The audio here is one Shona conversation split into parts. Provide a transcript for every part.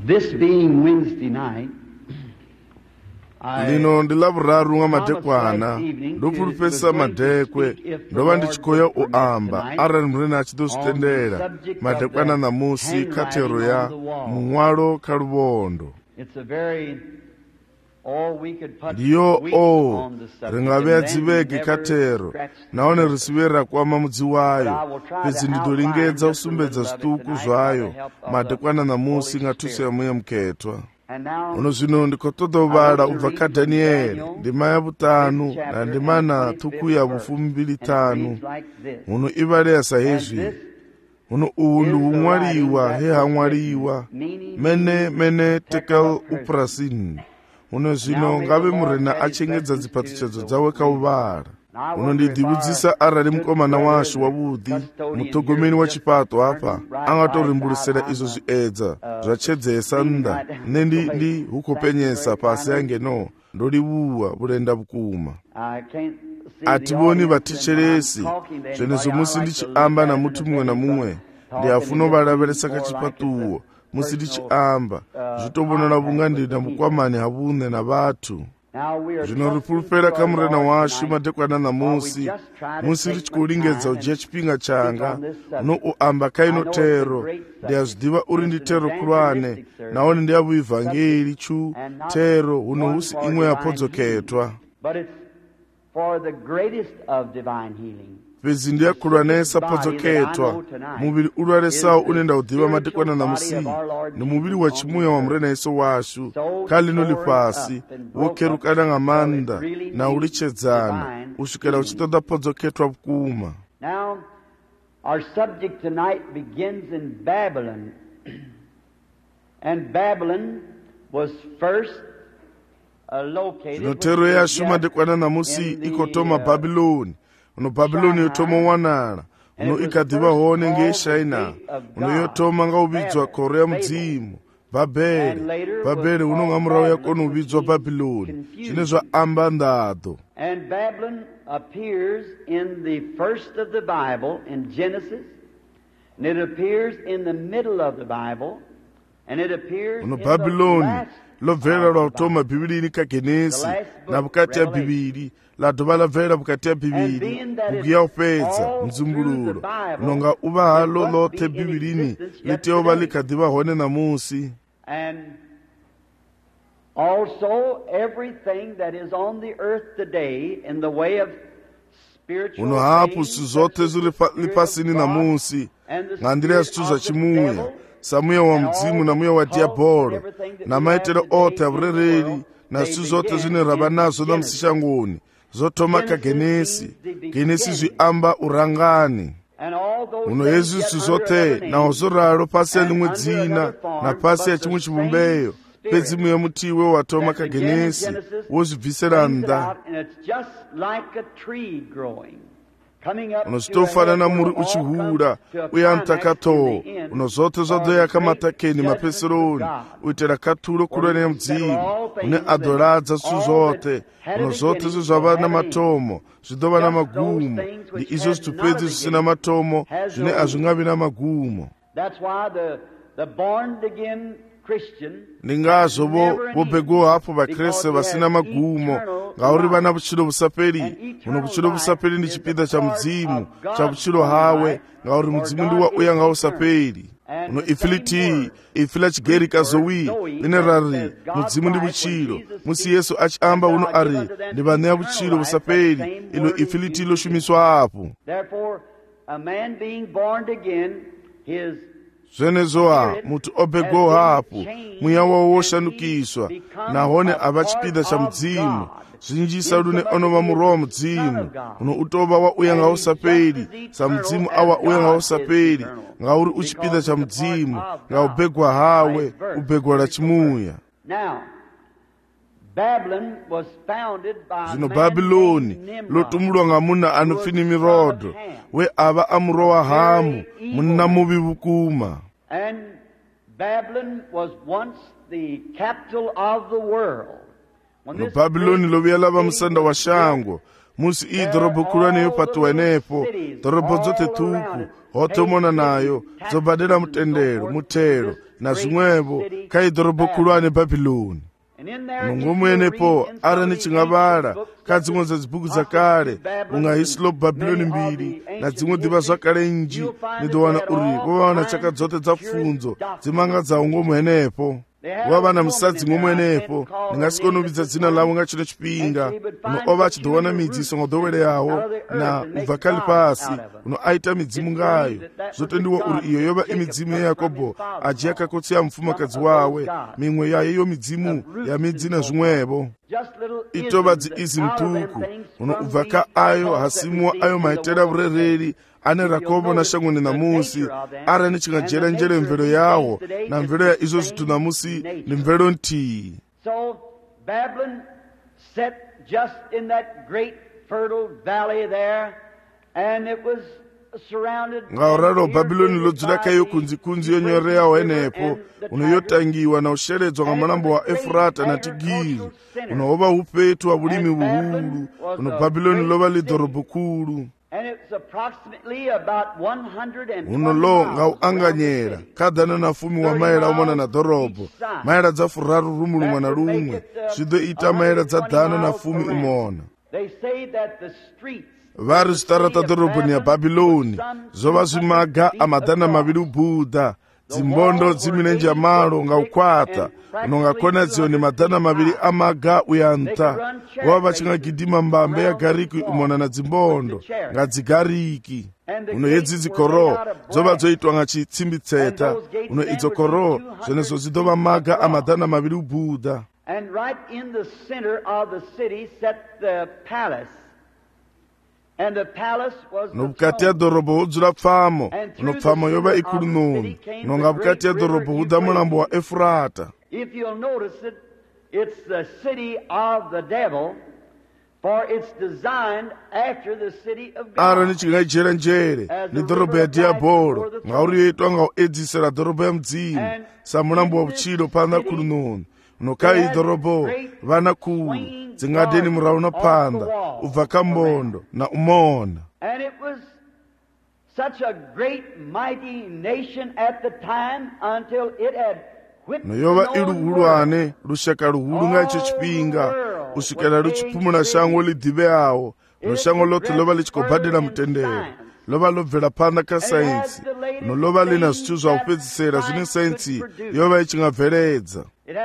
This being Wednesday night, lino ndi lavuraru nga madekwana ndopulupesa madekwe ndova ndichikoya uamba arali mrene achidozitendera madekwana namusi khatero ya mung'walo kha lubondo ndiyo ringave adziveke khatero naone risivera kwama mudzi wayo pedzi ndidolingedza usumbedza zituku zvayo madekwana namusi ng'atuso ya muya mukhetwa uno zvino ndikotodovala ubva kaDhanieri ndima ya 5 na ndima na thuku ya 25 uno ivaleya sahezvi uno uwu ndi ung'waliwa hehang'waliwa mene tekel uprasin uno zvino ngave murena achengedza dzipatichedzo dzawe kauvala uno ndidzivudzisa arali mukomana washu wavudi mutogomeni wa chipato apa angatorimbulesera izvo zviedza zvachedzesa nda ne ndi hukopenyesa pasi yangeno ndolivuwa vulenda vukuma ativoni vaticheresi zvenezo musi ndichiamba na mutu mumwe na mumwe ndiyafuna uvalavelesa kachipatuwo musi ndichiamba zvitovonana vunga ndina mukwamani havune na vathu zvino ripulupera kamurena washu madekwana namusi musi richikuulingedza ujiya chipinga changa uno uamba kainotero ndiyazvidiva uri ndi tero kulwane naone ndiyavuivhangeri chu tero uno husi imwe yapodzoketwa pedzi ndiyakhulwanesa podzoketwa muviri ulwalesawo unenda udhiva madekwana namusi ni muviri wa chimuya wa murena yesu washu khalino lipasi wokerukana ng'amanda na ulichedzana usvikira uchitoda podzoketwa vukuma. Now, our subject tonight begins in Babylon. And Babylon was first located zvino tero yashu madekwana namusi ikotoma Babyloni uno Babyloni yotoma wanala uno ikadhiva hone ngeShaina uno yotoma ngauvidzwa koro ya mudzimu Babeli uno ngamurawo yakona uvidzwa Babyloni zvine zvaamba ndado. And Babylon appears in the first of the Bible in Genesis, and it appears in the middle of the Bible, and it appears uno in Babyloni the last lovhera lwautoma bhibhilini kagenesi na vukati ya bhibhili ladova lavhera vukati ya bhibhili buku ya upedza mdzimbululo unonga uva halo lothe bhibhilini litiyova likadhiva hone namusi. And also everything that is on the earth today in the way of spiritual uno hapo things, su zote ziri lipasini namusi ng'andira ya zithu za chimuya samuya wa mdzimu na muya wa diabolo na maitelo othe avurereri na zithu zote zvine rava nazo na musishangoni zotoma kagenesi genesi zviamba urangani uno yezu zithu zote naho zoralo pasi ya limwe dzina na pasi ya chimwe chivumbeyo pedzi muya mutiwe watoma kagenesi wozvibvisera nda uno zvitofanana muri uchihura uye antakatoo uno zote zvadoyaka matakeni mapeseroni uitira katuro kurone ya mudzimu une adoradza zithu zote uno zote zvizvava namatomo zvidova namagumo ndi izvo zvithu pedzi zvisina matomo zvine hazvingavi namagumo. Ndingazvo vobhego hapo vakreste vasina magumo ngauri vana vuchilo vusaperi uno vuchilo vusaperi ndi chipinda cha mudzimu cha vuchilo hawe ngauri mudzimu ndiwa uya ngausaperi uno ifi la chigerika zowi ine rari mudzimu ndi vuchilo musi yesu achiamba uno ari ndi vaneya vuchilo vusaperi ilo ifi liti loshumiswa apo. Zvenezoa mutu obhego hapo muya wawo woshandukiswa nahone ava chipinda cha mudzimu zvinjisa lune onova muroho mudzimu uno utova wa uya ngausaperi sa mudzimu awa uya ngausaperi ngauri uchipinda cha mudzimu ngaubhegwa hawe ubhegwa la chimuya. Zvino Babyloni lotumulwa ngamuna anofini mirodo we ava amurowa hamu munna muvi vukuma. And Babylon was once the capital of the world. No Babyloni loviya lava musanda wa shango musi iyi dhorobho kulwane yopatiwa nepo dhorobho dzote thuku hotomona nayo dzobadera mutendero mutero na zvimwevo kha idhorobho khulwane Bhabhiloni. Nongomwenepo ara nichingavara kha dzimwe dza dzibhuku dzakale unga Hislop Bhabhiloni 2 na dzimwe diva zvakale nji nidowana uri vovaona chaka dzote dza pfunzo dzimanga dzawo ngomwenepo wava na musadzi ngomwenepo ningasikonovidza dzina lawo nga chino chipinga uno ova achidowana midziso ngodoweleyawo na ubva kali pasi uno aita midzimu ngayo zvotendiwa uri iyo yova imidzimu yaYakobo ajiyakakotsi ya mfumakadzi wawe mimwe yayo midzimu ya midzi na zvimwevo itova dziizi mtuku uno ubva ka ayo hasimuwa ayo maitera vurereri ane Rakobo na shangoni namusi ara nichingajera njere mvelo yawo na mvelo ya izo zitu namusi ni mvelo nti. So Babylon set just in that great fertile valley there, and it was surrounded. Ngauraro Babyloni lodzula kayo kunzi yonyoreyawo enepo unoyotangiwa na usheredzwa nga malambo wa Efrata na Tigiri unohova upetu wa bulimi buhulu uno Babyloni lova lidhorobho kulu. And it's approximately about 120 unolo ngauanganyera kadhana na fumi wa maera umona na dhorobho maera dza furaru rumu lumwe na lumwe zvido ita maera dza dhana na fumi umona. They say that the streets vari zitarata dhorobhoni ya Bhabhiloni zova zvimaga amadhana maviri ubudha dzimbondo dzimirenje malo ngaukwata unongakona dziwo ni madhana maviri amaga uyanta vova vachingagidhima mbambe ya gariki umona na dzimbondo ngadzigariki uno yedzidzi koro dzova dzoitwa nga chitsimbitseta uno idzo koro zvenezo zidova maga amadhana maviri ubudha. And right in the center of the city sat the palace. And the palace was nobukati ya dhorobho hudzula pfamo uno pfamo yova ikulu nono nonga bukati ya dhorobho hudha mulambo wa Efrata. If you'll notice it, it's the city of the devil, for it's designed after the city of God. Ara nichingajera njere ni dhorobho ya diabolo ngauri yoitwa ngauedzisira dhorobho ya mdzimu samulambo wa uchilo panda kulu nono unokai dhorobho vana kulu dzingadeni murawo na panda ubva kambondo na umona. And it was such a great mighty nation at the time until it had noyova iluhulwane lushaka luhulu nga icho chipinga usvikela luchipumula shango lidhiveawo noshango lote lova lichikobhadhela mutendero lova lobvela panda ka sainsi nolova lina zvitu zva upedzisera zvine sainsi yova ichingabveledza.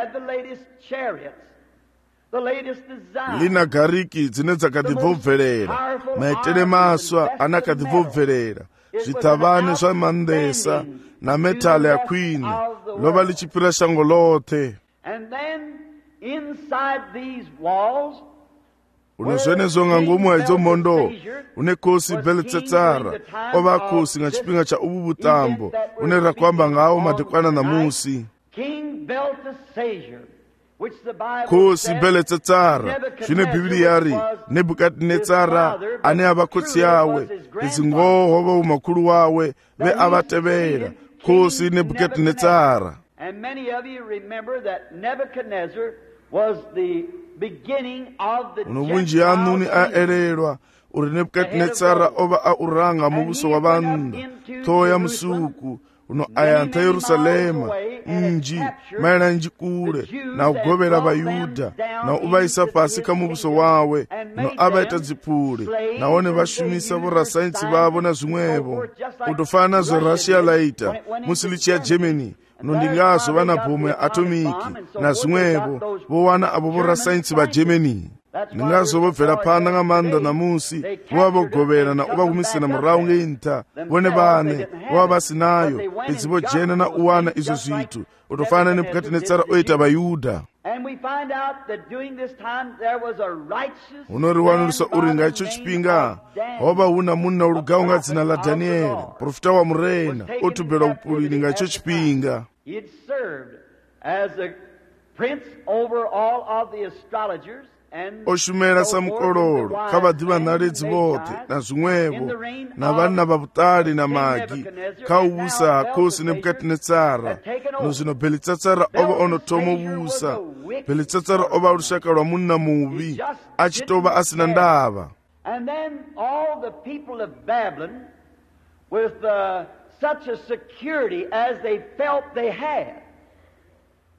Lina gariki dzine dzakadhibvobvelela maitere maswa anakadhibvobvelela zvitavane zva mandesa na metale ya kwini lova lichipira shango lote. And then inside these walls unozvenezonga ngomwe idzo mondo une kosi Belteshazzara ova kosi nga chipinga cha ubu butambo unera kwamba ngawo madekwana na musi. King Belteshazzar, kosi Belteshazzara zvine bhibhiriyari Nebhukadhinetsara ane avakotsi yawe idzingoho vaumakuru wawe veavatevera kosi Nebhukadhinetsara. And many of you remember that Nebuchadnezzar was the beginning of the unobunji yanuni aererwa uri Nebhukadhinetsara ova auranga mubuso wa vanhu toya musuku uno ayanta Yerusalema nji maera nji kule na ugovera vayudha na uvaisa pasi kamubuso wawe uno avaita dzipule naone vashumisa vorasainsi vavo na zvimwevo kutofana nazo Russia laita musilichi ya Germany nondingazo vana bhomu ya atomiki na zvimwevo vowana avo vorasainsi va Germany ningazo vobvela panda nga manda namusi vova vogovera na uvakumisana murawu ngeinta vone vane vova vasinayo idzivojena na uwana izo zvitu utofana Nebhukadhinetsara oita vayudha. unoriwanurisa uri nga icho chipinga hova huna munna ulugawo nga dzina la Danieli profita wa murena otubhela upulini nga icho chipinga. oshumera samukololo khavadhiva nhaledzi vote na zvimwevo na vana vavutali na magi khauvusa hakosi Nebhukadhinetsara nozvino Belteshazzara ova onotomo vusa Belteshazzara ova lushaka lwa munna muvi achitova asina ndava. And then all the people of Babylon with such a security as they felt they had.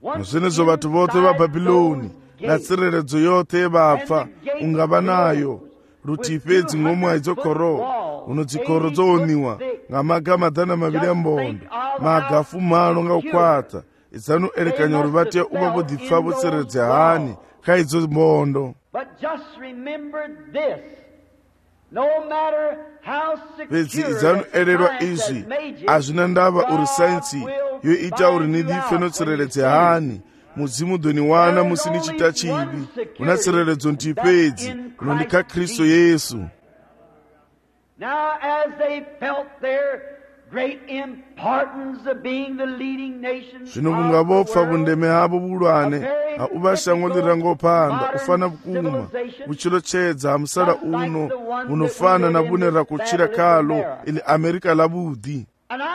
muzvenezvo vatu vose vabhabhiloni na tsireledzo yothe yevapfa ungava nayo rutifedzi ng'omwe idzokoro uno dzikoro dzooniwa ng'amaga madhana maviri ambondo magafu malo ngaukwata idzanu elekanya uri vate uva vodipfa votsireledze hani kha idzo mbondo. Fedzi idzanu elelwa izvi hazvina ndava uri sainsi yoita uri nidife notsireledze hani mudzimu doniwana musini chita chivi una tsireledzo ntipedzi unondika Kristu Yesu. Zvino vungavopfa vundeme havo vulwane hauvashango lirangopanda ufana vukuma vuchilochedza hamusala uno unofana na vune rakuchira kalo ili Amerika lavudi.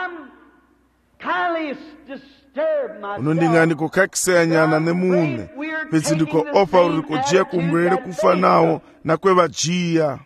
Unondingani kukhakiseya nyana nemune pedzi ndiko ofa uri kujia kumbwele kufanawo na kwevajiya.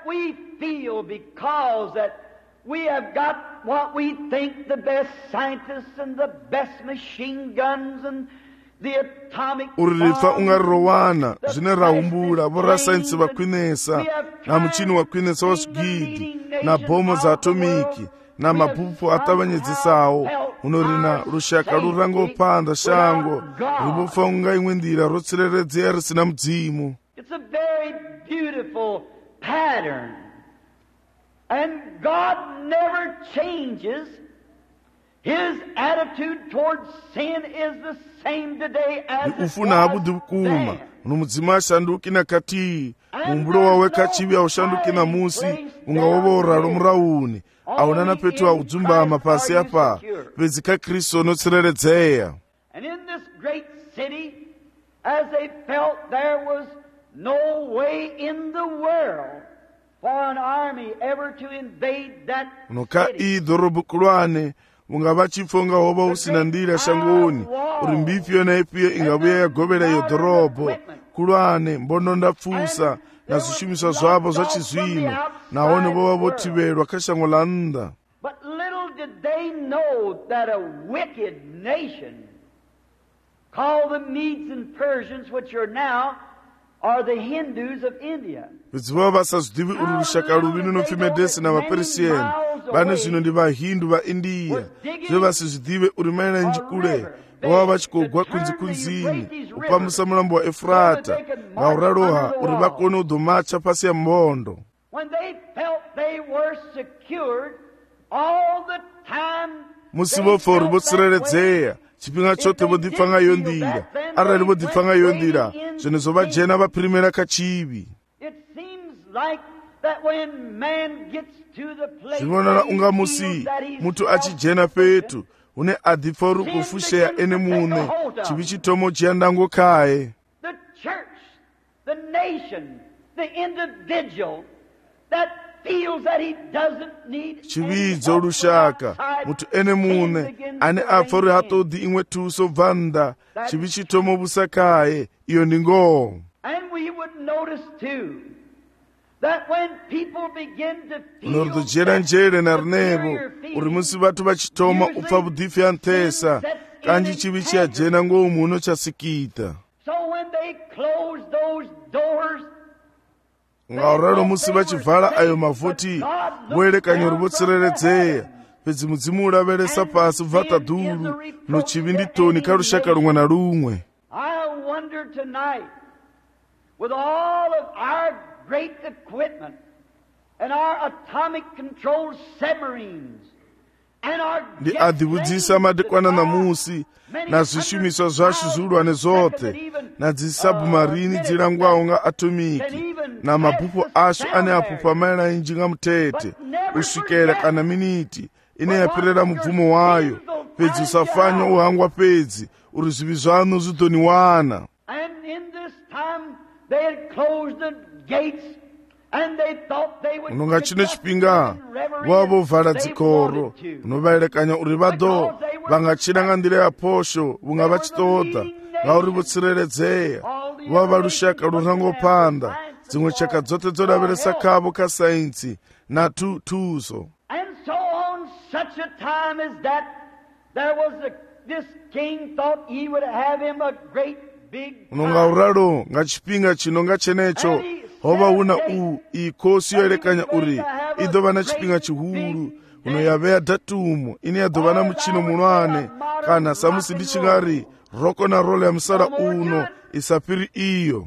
We have got what we think the best scientists and the best machine guns and the atomic urilifa ungarirowana zvine rahumbula vorasainsi vakwinesa na muchini wakwinesa waswigidi na bhomo za atomiki na mabhuphu atavanyedzisawo unorina rushaka rurangopanda shango rivopfa unga imwe ndira rotsireredzera risina mudzimu. It's a very beautiful pattern. And God never changes. His attitude towards sin is the same today as it was then. Uno mudzima ashanduki nakati mumbulo wawe kachivi aushanduki na musi ungawovoralo murauni aunana petu audzumbama pasi apa pedzi kaKristu unotsireledzeya. And in this great city, as they felt there was no way in the world for an army ever to invade that city. Idhorobu kulwane ungava chifonga hova usina ndira shangoni uri mbifi yona ipiye ingavuya yagovera iyo dhorobo kulwane mbono ndapfusa na zvishumiswa zvavo zvachizvino naone vova votiverwa kashango la nda. But little did they know that a wicked nation called the Medes and Persians, which are now are the Hindus of India. Vidziva vasazvidivi uri rushaka ruvi runofimedesi na vapersiyeni vane zvino ndi vahindu vaindiya zve vasizvidive uri mainanji kule vava vachigogwa kunzi upamusa mulambo wa Efrata ngauraroha uri vakone udhomacha pasi ya mbondo. When they felt they were secured all the time, musi vofa uri votsireledzeya chipinga chote vodipfanga iyo ndira arali vodipfanga iyo ndira zvino zvovajena vapirimira kachivi. Zvinonana unga musi mutu achijena petu une adipfa uri kufusheya ene mune chivi chitomo chiyandango kaye. The church, the nation, the individual that feels that he doesn't need chividzo rushaka mutu ene mune ane apfa uri hatodi imwe tuso bvanda chivi chitomo busakaye iyo ndingo. And we would notice too that when people begin to feel unorodojera njere na rinevo uri musi vatu vachitoma upfa budhifi antesa kanji chivi chiyajena ngomuno chasikita. So when they close those doors, ngauralo musi vachivhala ayo mavhoti voerekanya uri votsireledzeya pedzi mudzimu uraveresa pasi bvata dhuru nochivi nditoni karushaka rumwe na rumwe. I wonder tonight, with all of our great equipment and our atomic controlled submarines and our ndi adhivudzisa madekwana namusi na zvishumiswa zvashu zviulwane zote na dzisabhumarini dzirangwawo nga atomiki na mabhupu ashu ane apupa mairainji nga mutete usvikera kana miniti ine yapirira mubvumo wayo pedzi usafanya uhangwa pedzi uri zvivi zvano zvidhoniwana. And in this time they had closed the gates and they thought they would unonga chino chipinga vavovhara dzikoro unovaerekanya uri vado vangachiranga ndira yaposho vunga vachitoda ngauri votsireledzeya vava rushaka rurangopanda dzimwe chaka dzote dzodaveresa kavo kasainsi na tuso. And so on such a time as that, there was a this king thought he would have him a great big unonga uralo nga chipinga chino nga chenecho hova una ikosi yoelekanya uri idova na chipinga chihulu unoyaveya dhatumu ine yadova na muchino munwane kana samusi ndichingari roko na rolo ya musala uno isapiri iyo.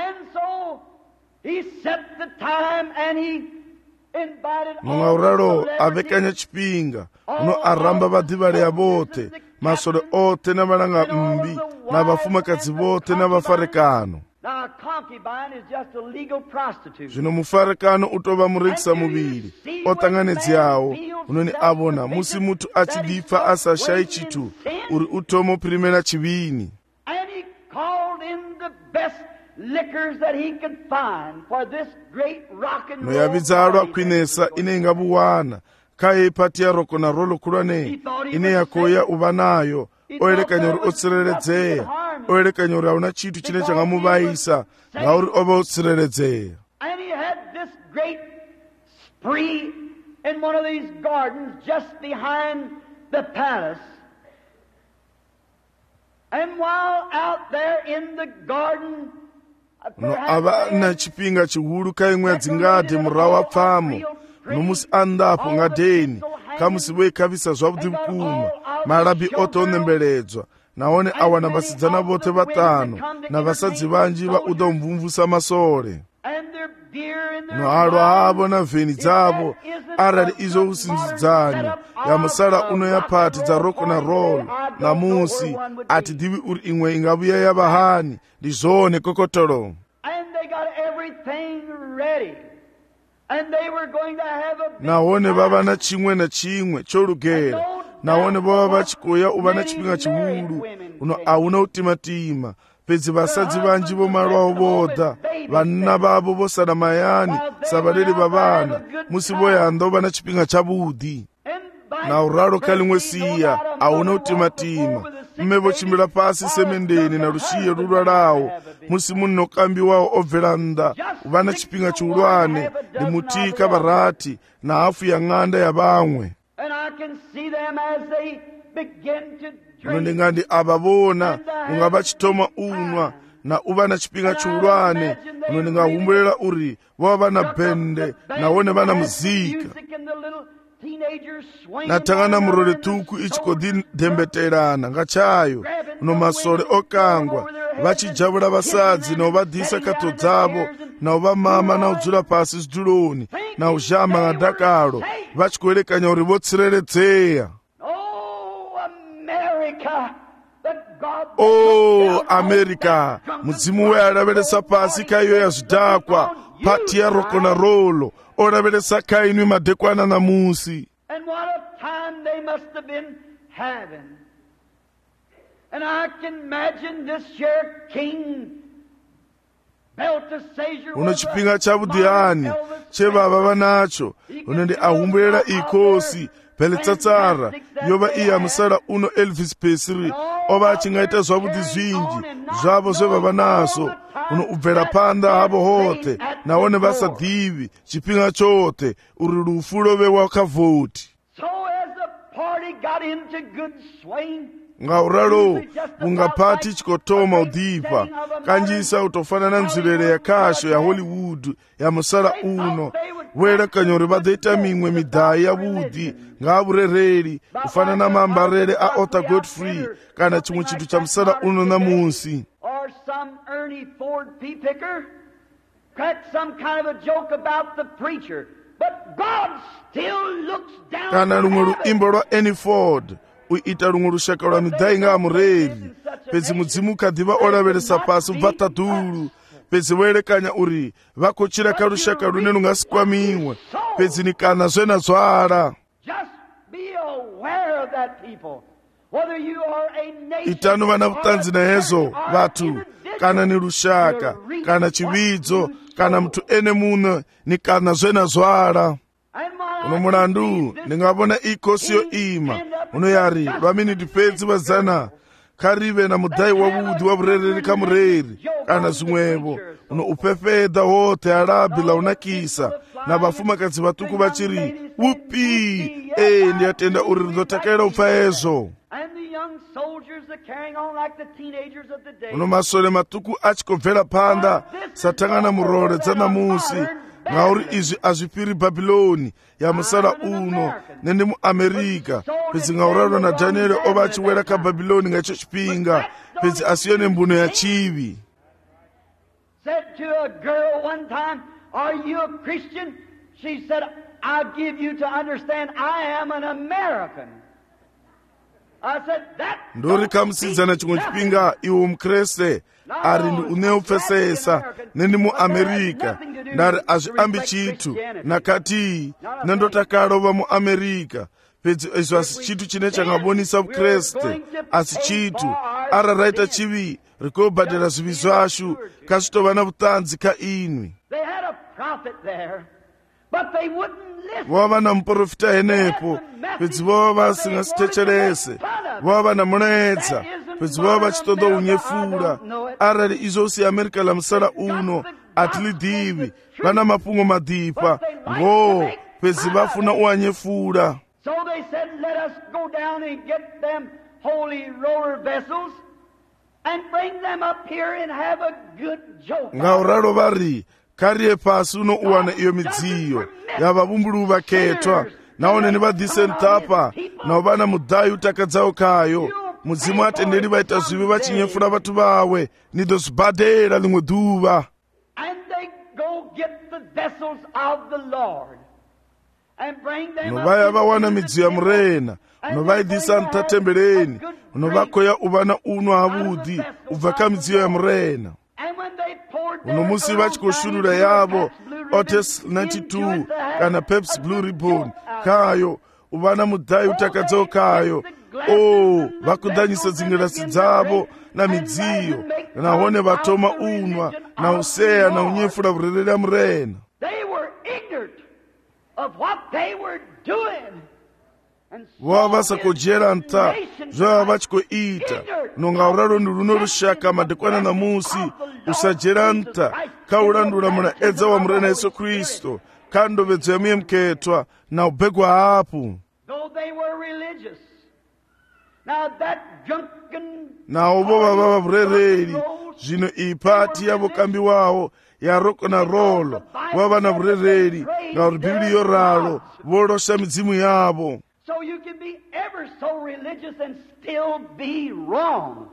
nonga uralo avekanya chipinga uno aramba vadivaleya vote masole ote na valanga mbi na vafumakadzi vote na vafarekano. zvino mufarekano utova murekisa muviri otanganedzawo unoni avona musi mutu achidifa asashayi chitu uri utomo pirimena chivini. noyavidza akwinesa ine ingavuwana kaye ipati ya roko na rolo kulwane ine yakoya uva nayo oelekanya uri otsireledzeya oelekanya uri hauna chitu chine changamuvayisa ngauri ova otsireledzeya. no ava na chipinga chihulu kaimwe dzingadhe murau wapfamo nomusi andapo ngadheni kamusi wekavisa zvavudi vukuma malabi ote onembeledzwa naone awana vasidzana vote vatano na vasadzi vanji vauda kumvumvusa masole nohalo havo na vheni dzavo arali izo usinzidzanya yamusala uno ya pati dza roko na rolo namusi atidivi uri imwe ingavuya yavahani ndi zvone kokotolo. naone vava na chimwe na chimwe cholugera naone vava vachikoya uva na chipinga chihulu uno auna utimatima pedzi vasadzi vanji vomalwawo voda vanna vavo vosala mayani savaleli vavana musi voyanda uva na chipinga chavudi na uralo kalimwe siya auna utimatima mme vochimbila pasi semendeni na lushiye lulwalawo musi munno kambi wawo obvela nda uva na chipinga chihulwane limutika varati na hafu ya ng'anda ya vamwe. uno ndingandi avavona unga vachitoma unwa na uva na chipinga chihulwane uno ndingahumbulela uri vova na bhende nawone vana muzika natangana murole tuku ichikodhembeterana ngachayo uno masole okangwa vachijavula vasadzi nauvadhisa kato dzavo nauvamama naudzula pasi zituloni nauzhama ng'adakalo vachikuelekanya uri votsireledzeya. America mudzimu wealavelesa pasi kaiyo ya zvidhakwa pati ya roko na rolo olavelesa kainwi madekwana na musi. uno chipinga chavudhihani chevava vanacho uno ndi ahumbulela ikosi pelitsatsara yova iya musala uno Elvis Presley ova achingaita zvavudi zvinji zvavo zvevava nazo uno ubvela panda havo hote naone vasadivi chipinga chote uri lufu love wakavhoti. ngauralo ungapati chikotoma udhipa kanjisa utofanana nzulele ya kasho ya Hollywood ya musala uno welekanyori vadeta mimwe midhayi ya vudi ngavurereli ufanana mambarele a Otto Godfrey kana chimwe chitu cha musala uno namusi. kana lumwe luimbo lwa Annie Ford uita lumwe lushaka lwa midhayi nga amureli pedzi mudzimu kadhiva olavelesa pasi bvatadulu pedzi welekanya uri vakochira kalushaka lune lungasikwamiwe pedzi ni kana zvena zwala. itano vana vutanzi na hezo vatu kana ni lushaka kana chividzo kana mtu ene muno ni kana zvena zwala. uno mulandu ndingavona ikosi yo ima uno yari lwaminiti pedzi vazana karive na mudhayi wavudi wavurereri kamureri kana zvimwevo uno upefeda hote alabi launakisa na vafumakadzi vatuku vachiri upi ndiyatenda uri rinotakaira upfa ezvo. uno masole matuku achikobvera panda satangana murore dzanamusi ngauri izvi azvipiri bhabhiloni yamusara uno nende muamerica pedzi ngauraro nadhanieri ova achiwera kabhabhiloni ngaicho chipinga pedzi asiyo nembuno yachivi. Said to a girl one time, "Are you a Christian?" She said, "I'll give you to understand I am an American." I said, "That." Ndori kamusidzana chimwe chipinga, iwe mukreste? Ari uneupfesesa neni muamerica. Ndari azviambi chitu nakati nendotakarova muamerica pedzi izvo asi chitu chine changabonisa ukreste asi chitu araraita chivi rikobhadhara zvivi zvashu kasvitova navutanzi kainwi. Vava namuprofita henepo pedzi vava vasingasitecherese, vava namunoedza pedzi vava vachitondounyefura. Arari izvosi america lamusara uno atilidivi vana mapungo madipa ngo pedzi vafuna uanyefura. So they said, "Let us go down and get them holy roller vessels and bring them up here and have a good joke." Ngauraro vari kariye pasi unouwana iyo midziyo yavavumburi vaketwa naone nevadhisentapa navo vana mudhayi utakadzawo kayo. Mudzimu atenderi vaita zvivi vachinyefura vatu vawe nidozvibhadhera limwe dhuva. And they go get the vessels of the Lord and bring them up. Unovaya vawana midziyo ya murena, unovaidhisa ntatembeleni, unovakoya uvana uno havudhi ubva kamidziyo ya murena. Unomusi vachikoshurura yavo Otis 92 kana Pepsi Blue Ribbon kayo uvana mudhayi utakadzawo kayo. Vakudhanyisa dzingirasi dzavo namidziyo nahone vatoma unwa nauseya naunyefura vurereri ya murena. Vava vasakojera nta zvava vachikoita nongauraro ndiruno rushaka madekwana namusi usajera nta kaurandura muna edza wa murena Yesu Kristo kandovedzo yamuye muketwa naubhegwa hapo. Nawo vo vava vavurereri zvino ipati yavo kambi wavo yaroko na rolo vava na vurereri ngauri bhibhiri yoralo vorosha midzimu yavo. So you can be ever so religious and still be wrong.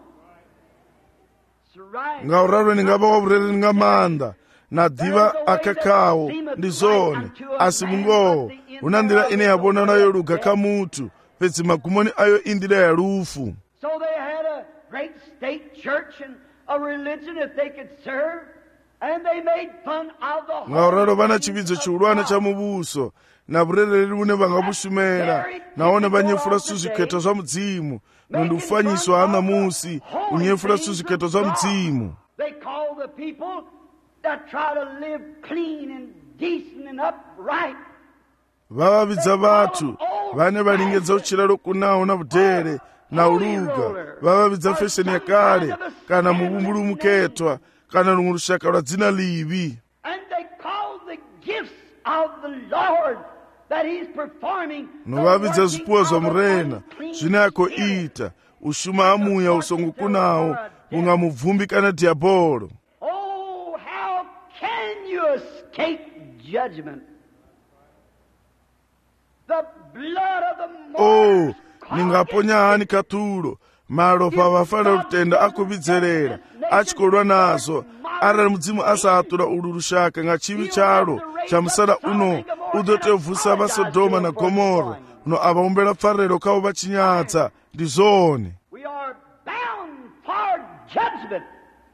Ngauraro ningava wavurereri ngamanda nadhiva akakawo ndizone asi mungowo una ndira ine yavona nayo ruga kamutu pedzi magumoni ayo indira ya rufu. So they had a great state church and a religion that they could serve, and they made fun of the whole. Ngauraro vana chividzo chiulwana cha muvuso na vurereri vune vangavushumera naone vanyefura suzviketo zva mudzimu nondufanyiswa hanamusi unyefura suzviketo zva mudzimu. They call the people that try to live clean and decent and upright. Vavavidza vatu vane varingedza uchiraro kunawo navudhere nauluga vavavidza fesheni yakare kana muvumburi muketwa kana rumwe rushaka rwadzina livi. And they call the gifts of the Lord that he's performing. Novavidza zvipuwa zva murena zvine akoita ushuma amuya usongokunawo kunga mubvumbi kana dhiabhoro. Oh, how can you escape judgment? The blood of the martyrs. Ningaponya hani katuro maropa vafana kutenda akuvidzerera achikolwa nazo arari mudzimu asatura uru rushaka nga chivi charo chamusara uno udotevhusa vaSodoma na Gomora uno avaombera pfarero kavo vachinyadza ndizone. We are bound for judgment.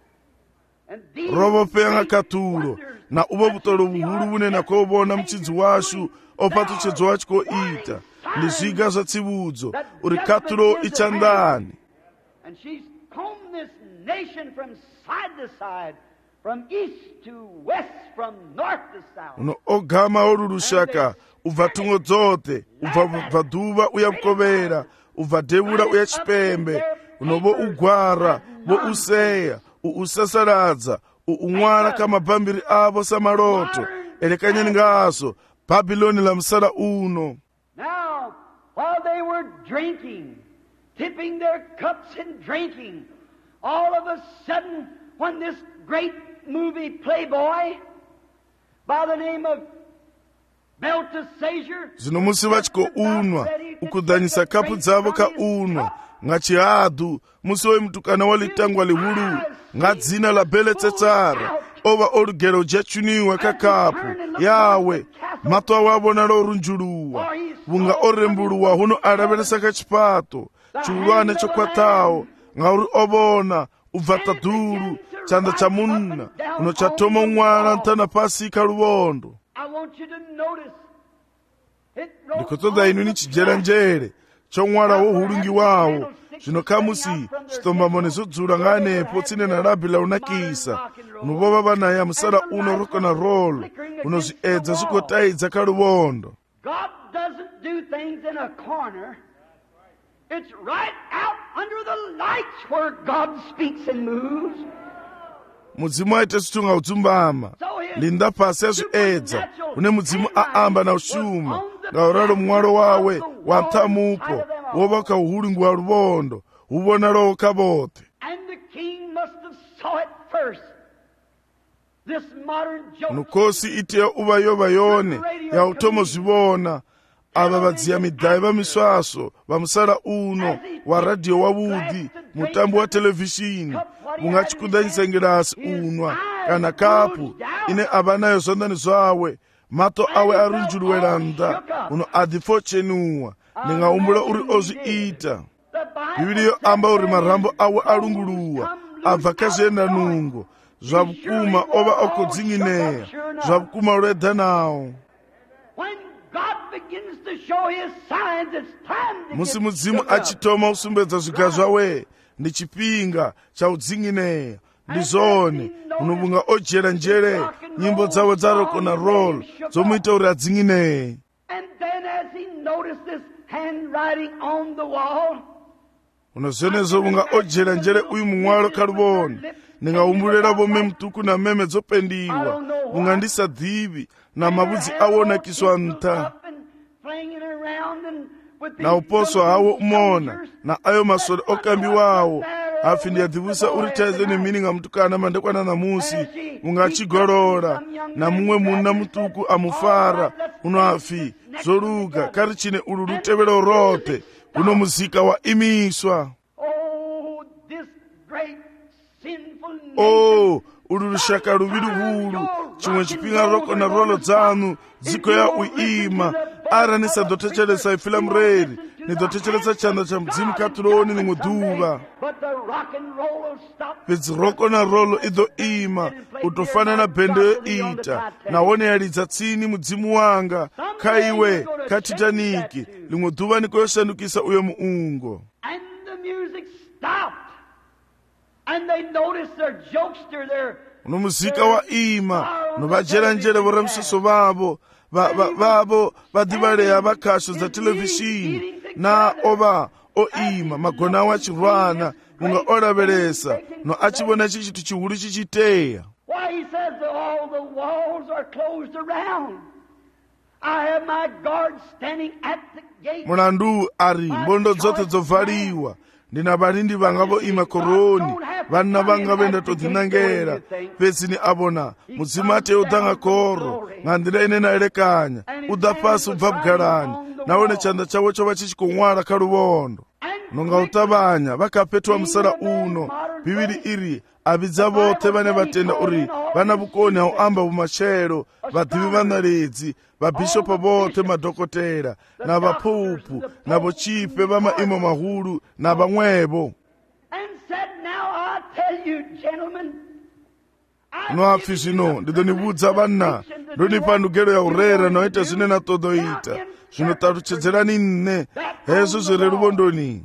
Rovo penga katuro na uvo vutoro vuhuru vune nakovona muchidzi washu opatuchedzo wachikoita ndizviga zvatsivudzo uri katuro ichandani. And she's combed this nation from side to side, from east to west, from north to south. Uno ogama oru rushaka ubva tungo dzote ubva dhuva uya mukovera ubva dhevura uya chipembe unovo ugwara vo useya uusasaradza uumwara kamabhambiri avo samaloto elekanyani ngaso Bhabhiloni lamusara uno. Now, while they were drinking tipping their cups and drinking. All of a sudden, when this great movie playboy by the name of Belteshazzar, zvino musi vachikounwa ukudhanyisa kapu dzavo kaunwa ngachihadu musi wemutukana walitangwa lihulu ngadzina la Belteshazzara ova orugero jachuniwa kakapu yawe mato awo avona lorunjuluwa vunga orembuluwa huno araveresa kachipato chiulwane chokwatawo ngauri ovona ubvata dhuru chanda cha munna uno chatoma mwana ntana pasi kaluvondo. Ndikutodha inu ni chijeranjere chomwala wohulungi wawo zvino kamusi chitombamone zodzura ng'anepo tsine na labi la unakisa unuvova vanaya musara uno rock na roll unozviedza zvikotaidza kaluvondo. God doesn't do things in a corner. It's right out under the lights where God speaks and moves. mudzimu aite svitunga udzumbama linda pasi azviedza une mudzimu aamba na ushuma ngauralo mwalo wawe wamtamupo wova kauhulungu wa luvondo uvona lowo kavote. nukosi itiya uva yova yone yautomo zvivona ava vadziya midhayi va miswaso vamusala uno wa radhiyo wavudi mutambo wa televhishini vungachikudanyisengirasi unwa kana kapu ine ava nayo zvondani zvawe mato awe arunjuluwelanda uno adhifo chenuwa ndingaumbula uri ozviita. bhibhiliyo amba uri marambo awe alunguluwa abva kazvienda nungo zvavukuma ova okodzingineya zvavukuma lwedha nawo. musi mudzimu achitoma usumbedza zviga zvawe ndi chipinga chaudzingineya ndizvone unobunga ojera njere nyimbo dzawe dza rock na roll dzomuita uri adzingineye. unozvenezo bunga ojera njere uyu mumwalo kaluvono ndingaumbulera vome mutuku na meme dzopendiwa bunga ndisadhivi na mavudzi awonakiswa nta na uposo hawo umona na ayo masole okambiwawo hafi ndiyadhivusa uri taize nemininga mutukana mandekwana na musi unga achigorora na mumwe muna mutuku amufara uno hafi zoruga kari chine uru rutevero rote uno muzika wa imiswa. uru rushaka ruvi ruhulu chimwe chipinga roko na rolo dzanu dziko ya uima ara nisadotechelesa ifilamu reri nidotechelesa chanda cha mudzimu katuroni nimwe dhuva pedzi roko na rolo idoima utofanana bhende yoita nawone yalidza tsini mudzimu wanga kaiwe katitaniki limwe dhuva niko yoshandukisa uyo muungo. uno muzika wa ima novajeranjere vora musoso vavo vadhivaleya vakasho dza televhishini na ova oima magona awo achirwana unga oraveresa no achivona chichitu chihulu chichiteya. mulandu ari mbondo dzote dzovhaliwa ndina varindi vanga voima koroni vanna vanga venda todzinangera petsini avona mudzimu ate udhanga koro ngandira ine naelekanya udha pasi ubva bugarani nawone chanda chavo chova chichikomwara kaluvondo nonga utavanya vakapetwa musara uno bhibhili iri avidza vote vane vatenda uri vana vukoni hauamba vumachero vadhivi vanaredzi vabhishopa vote madhokotera na vapupu na vochipe vamaimo mahulu na vamwevo. noafi zvino ndidonivudza vanna ndonipa ndugero ya urera noita zvine natodoita zvinotaruchedzerani nne hezvo zvere ruvondoni.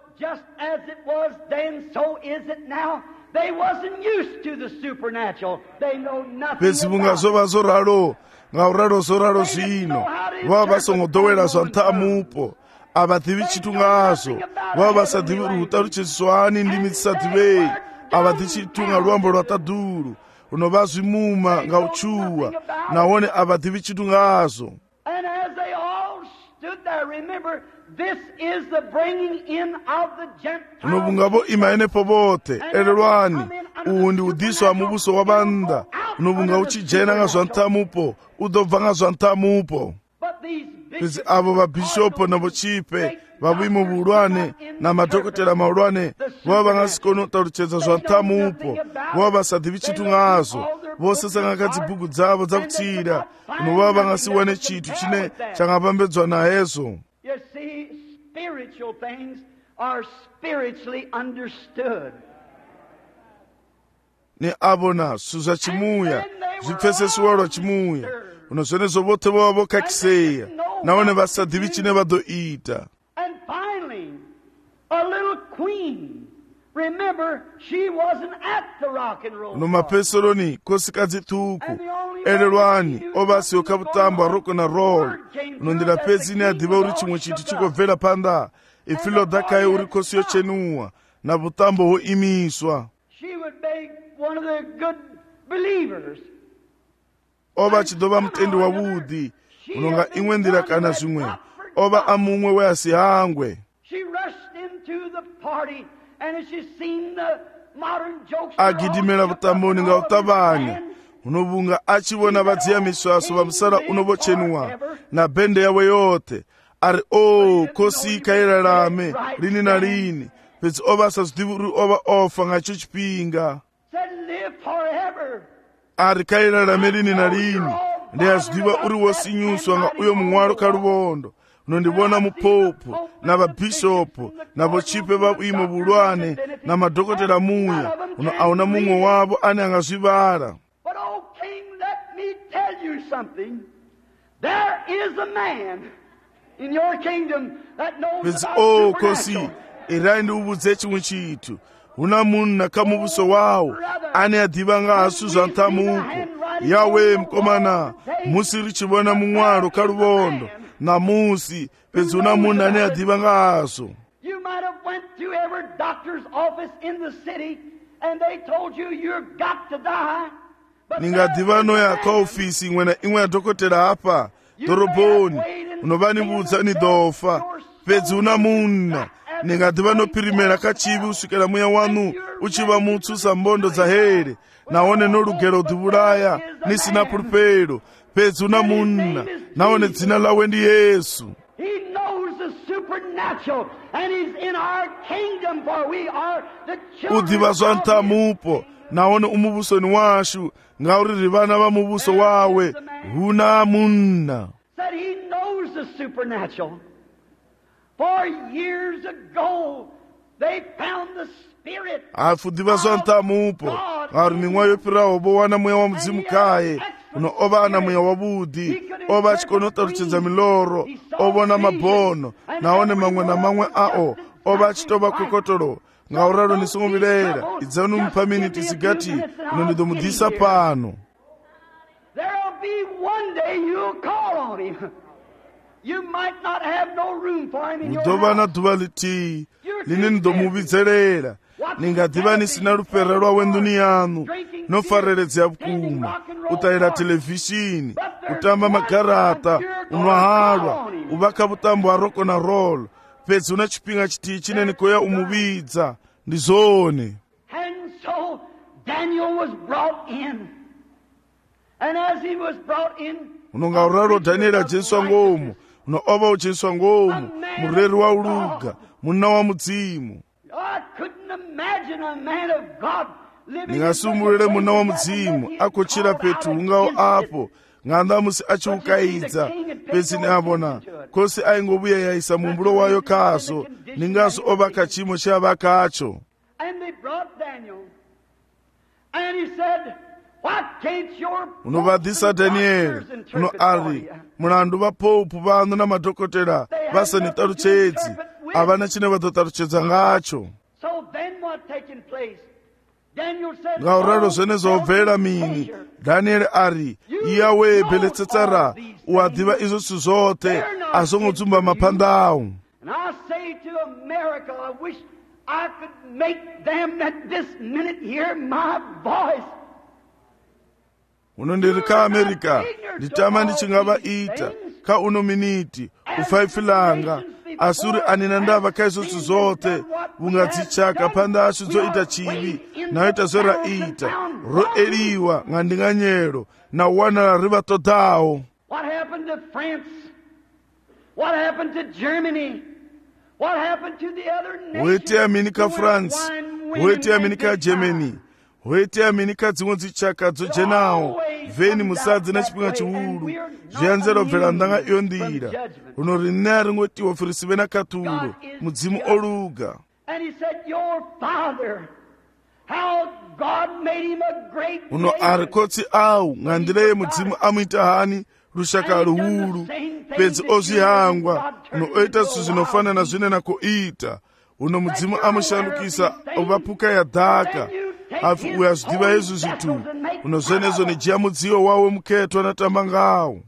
pesi vunga zova zoralo ngauralo zoralo zvino vava vasongodowela zvantamupo avadhivi chitu ngazo vava vasadhivi rutarucheswani ndimi dzisadhivei avadhi chitunga luambo lwatadhuru unova zvimuma ngauchuwa nawone avadhivi chitu ngazo. stood there, remember, this is the bringing in of the Gentiles. unobungabo imaenepo bote elelwani uwu ndi udiso wa mubuso wa banda unobunga uchijena nga zwantamupo udobva nga zwantamupo. Pezi abo babishopo na bochipe babuimo bulwane na madokotela maulwane boba bangasikono talucheza zwantamupo boba basadi bichitu ngazo bose sanga zibugu zabo zakutira uno boba bangasiwane chitu chine changapambedzwa na hezo. You see, spiritual things are spiritually understood. Ni abona suza chimuya zipfese suwalo chimuya unozwenezo bote boba bokakiseya naone basadi bichine badoita. And finally, a little queen. Remember, she wasn't at the rock and roll. No mapesoloni kosikazi tuku elelwani obasi okabutamba roko na roll unondila pezi ni adiba uri chimwe chitu chikovela panda ifilo dakaye uri kosiyo chenua na butambo ho imiswa. She would make one of the good believers. Oba chidoba mtendi wa wudi unonga ingwendila kana zimwe oba amungwe we asihangwe. She rushed into the party and as she seen the modern jokes agidimela butamboni nga utabanya unobunga achibona badziya miswaso bamusala unobochenua na bende yawe yote ari kosi kairarame lini na lini pezi oba sasdivuru oba ofa ngacho chipinga said live forever. ari kairarame lini na lini ndi asdiva uri wosinyuswa nga uyo mungwaro kalubondo unondibona mupopo na babishopu na bochipe babuimo bulwane na madokotela muya uno auna mungwe wabo ane angazwibala. But oh king, let me tell you something. There is a man in your kingdom that knows pezi about kosi supernatural. iraindi ubudze chimwe chitu una munhu nakamubuso wawo ane adiva nga asuzwa ntamuko yawe mkomana musi richibona mungwaro kalubondo na musi pezi una munhu ane adiva nga aso. You might have went to every doctor's office in the city and they told you you've got to die. But ningadiva noya ka ofisi imwe ya dokotela hapa doroboni unobani budza ni dofa pezi una munhu ningadiva nopirimera kachivi usvikela muya wanu uchiva mutsu sambondo za here naone nolugero duvulaya nisina pulupelo pezi una munhu naone dzina lawe ndi Yesu. he knows the supernatural and he's in our kingdom for we are the children udiva zwa of his ntamupo naone umubusoni washu ngauri vana va mubuso wawe huna munna. That he knows the supernatural. For years ago, they found the Spirit. afu diva zwa ntamupo ngauri mingwa yopirawo bo wana muya wa mudzimu kaye uno oba ana muya wabudi oba achikonotaluchedza miloro obona mabono naone mamwe na mamwe ao oba achitoba kokotolo ngauralo nisunguvilera idzanu mpamini tisigati unondidomudisa pano. There'll be one day you'll call on him. You might not have no room for him in your udova na house. duva liti lini nidomuvitserera ningadiva nisina lupera lwawe nduni yanu nofareredzya bukuma utayira televishini utamba magarata unwahalwa uvaka butambo wa roko na rolo pezi una chipinga chiti chinene koya umuvidza ndizone. And so Daniel was brought in. And as he was brought in, unonga uraro Danieli ajeiswa ngomu uno oba ujeiswa ngomu mureri wa uluga munna wa mudzimu. I couldn't imagine a man of God living ningasumulire munna wa mudzimu akochira petu ungao apo ng'andamusi achiukaidza pezi neabona kosi aingobuya yaisa mumbulo wayo kaso ningaso oba kachimo chava kacho. And they brought Daniel. And he said, what can't your unovadhisa Danieli uno ari mulandu vapopu vanu na madhokotera vasanitaluchedzi avana chine vadotaluchedza ngacho. So then what taking place? Daniel said, ngauralo zvene zobvera mini Danieli ari iyawe beletsetsara uadiva izvo zvote azongodzumba mapandawu. And I say to America, I wish I could make them at this minute hear my voice. unondiri ka America nditama ndichingavaita ka uno miniti kufaifilanga asuri anina ndava kaizotsi zote vungadzichaka pandashu dzoita chivi naita zoraita roeliwa ng'anding'anyero na wanala rivatodhawo. What happened to France? What happened to Germany? What happened to the other nations? Wete aminika France, wete aminika Germany, wete aminika dzimwe dzichaka dzojenawo veni musadzi nechipinga chihulu zvianzero bverandanga iyo ndira uno rina ringotiwa firisive nakatulo mudzimu oluga. And he said, your father, how God made him a great uno ari kotsi awu ng'andire mudzimu amuita hani rushaka ruhulu pedzi ozvihangwa uno oita zvinhu zvinofanana zvine nakoita uno mudzimu amushandukisa ovapuka yadhaka afu uya zvidiva izvi zvitu uno zvenezvo nejiya mudziyo wawo muketwa natamba ngawo.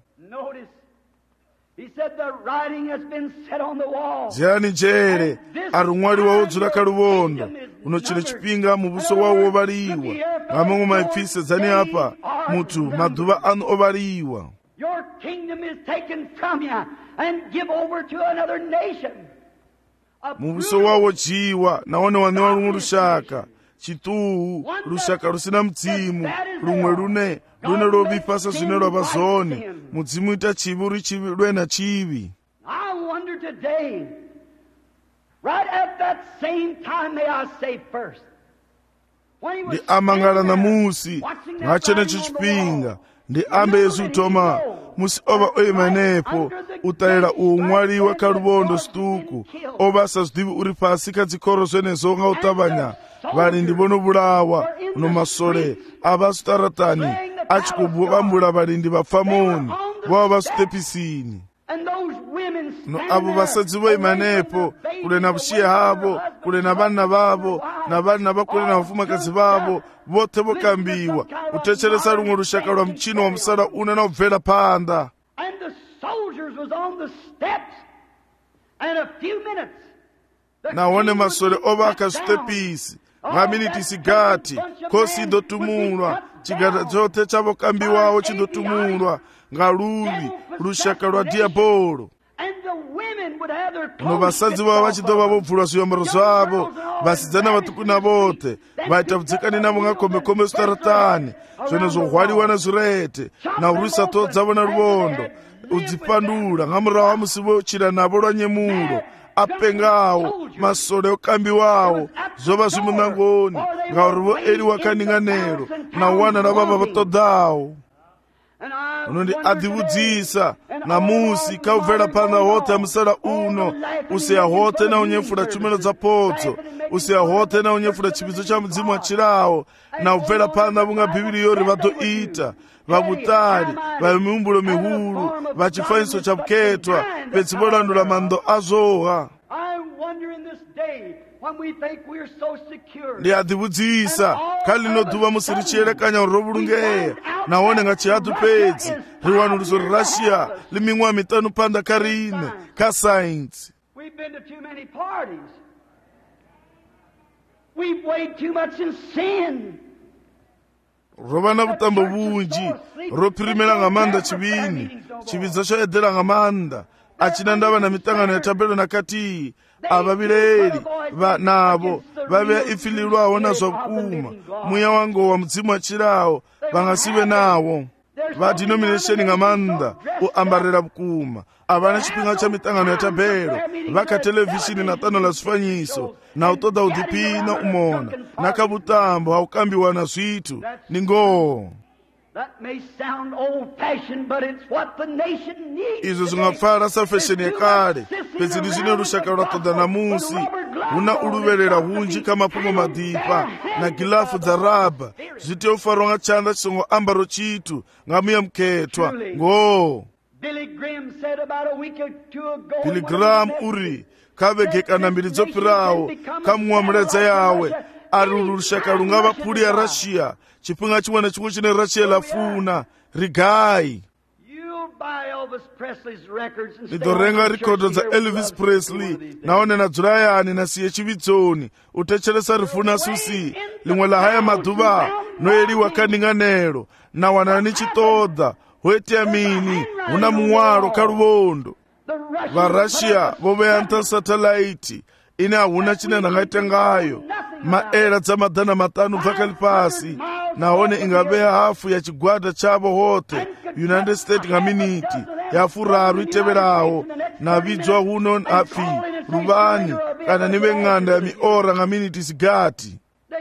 ziyani njere ari mwari wawo dzula karuvondo uno chine chipinga mubuso wawo ovariwa ng'amamwe maipfisedzani apa mutu madhuva ano ovariwa. Your kingdom is taken from you and give over to another nation. Mubuso wawo jiwa naone wanewa rumwe rushaka chituhu rushaka rusina mudzimu rumwe rune rovipasa zvine rwavazoni mudzimu ita chivi uri chivi rwena chivi. I wonder today, right at that same time, may I say first, ndi amangala namusi ng'achene chichipinga ndi ambe yesu toma musi ova oimanepo utaira umwari wakaruvondo situku ova sazvidivi uri pasi kadzikoro zvenezo ng'autavanya varindi vonovulawa uno masole avasutaratani achikubvambula varindi vapfamoni vova vasitepisini no avo vasadzi voimanepo kule na vushiye havo kule na vana vavo na vana vakule na vafumakadzi vavo vote vokambiwa utecheresa rumwe rushaka rwa muchino wa musala una na ubvela panda. naone masole ovaka zvitepisi ng'aminiti sigati kosi idotumulwa chigata chote chavokambiwawo chidotumulwa ng'aluvi rushaka rwa diabolo. uno vasadzi vavo vachidova vobvulwa zviambaro zvavo vasidzana vatukuna vote vaita vudzikani navo ng'akombekombe sutaratani zvenezvohwariwa nezvirete naurwisa toho dzavo naruvondo udzipandula ng'amurava wa musivo chira navo rwanyemulo apengawo masole okambiwawo zvova zvimunangoni ng'aurivo eli wakaning'anero nawana ravava vatodhawo. unondi adhivudzisa namusi kaubvela panda hote amusala uno usiya hote na unyefula chumelo dzapodzo usiya hote na unyefula chipidzo cha mudzimu achirawo na ubvela panda vunga bhibhiri yori vatoita vavutali vamiumbulo mihulu vachifaniso cha vuketwa vetsivolandula mando azoha. ndi adhivudzisa khali linodhuva musi richiyelekanya rovulungeya naone ng'achihatu pedzi riwanuliso rirashiya liming'wa mitanu panda karine ka sainsi. rova na vutambo vunji ropirimela ng'amanda chivini chividza choedela ng'amanda achina ndava na mitangano ya tabelo nakati avavileli navo vaveya ifililwawo na zvakuma muya wango wa mudzimu achirawo vang'asive nawo vadenomination ng'amanda uambarela vukuma avana chipinga cha mitangano ya tabelo vaka televhishini na tano la zvifanyiso na utoda udhipina umona nakavutambo haukambiwa na zvitu ningoho. izvo zvingapfara safesheni yekare pedzi ndi zvine rushaka rwatoda namusi huna uluvelela hunji kamapungo madhipa na gilafu dza raba zviteofarwa ng'achanda chisongo ambaro chitu ng'amuya muketwa ngo. Billy Graham uri kavegekana mbiri dzopirawo kamumwa muledza yawe ari rushaka rungava puri ya Russia chipinga chimwe nechimwe chine Russia lafuna rigai. Nidorenga rikodo za Elvis Presley naone na dzurayani na siye chivitsoni utecheresa rifuna susi limwe la haya madhuva noeliwa kaning'anero na wanani chitoda weti amini una muwaro karuvondo vaRussia voveyanta satellite ine hauna chine ndangaita ngayo maera dzamadhana matano bva kali pasi nahone ingaveya hafu ya chigwada chavo hote United States ngaminiti yafuraru iteverawo navidzwa huno hafi ruvani kana neveng'anda ya miora ngaminiti zigati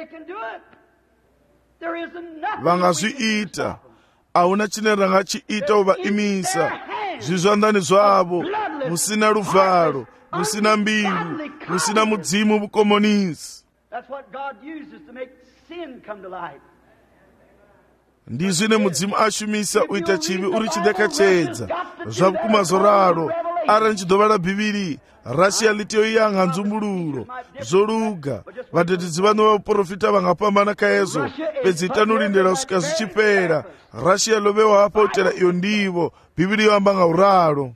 vangazviita hauna chine rangachiita uvaimisa zvizvandani zvavo musina ruvharo musina mbiru musina mudzimu vukomonisi ndizvine mudzimu ashumisa uita chivi uri chidekachedza zvakumazoraro ara nchidhovala bhiviri Russia litiyoiyanga nzumbuluro zoluga vatetedzi vano vaprofita vangapambana kaezo pedzi itanulindira kusvika zvichipera Russia lovewa apa utera iyo ndivo bhiviri yoamba ngauraro.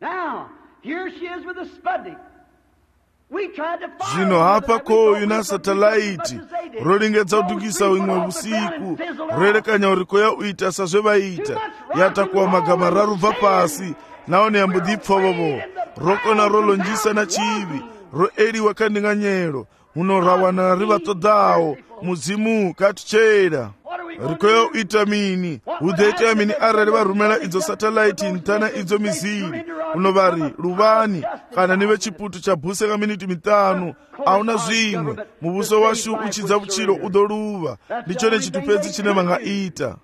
Zvino hapa koyu na satellite rolingedza kudukisa imwe usiku roerekanya uri koya uita sazvevaita yatakuwa magama rarubva pasi naone yambudhipfavovo rokona rolonjisa na chivi roeriwa kandinganyero unorawana rivatodhawo mudzimu katuchera rikoya uita mini udhete mini arari varumela idzo satellite ntana idzo miziri unovari ruvani kana nive chiputu cha bhuse kaminiti mitano auna zvimwe mubuso washu uchidza vuchiro udoluva ndicho nechitupedzi chine vangaita.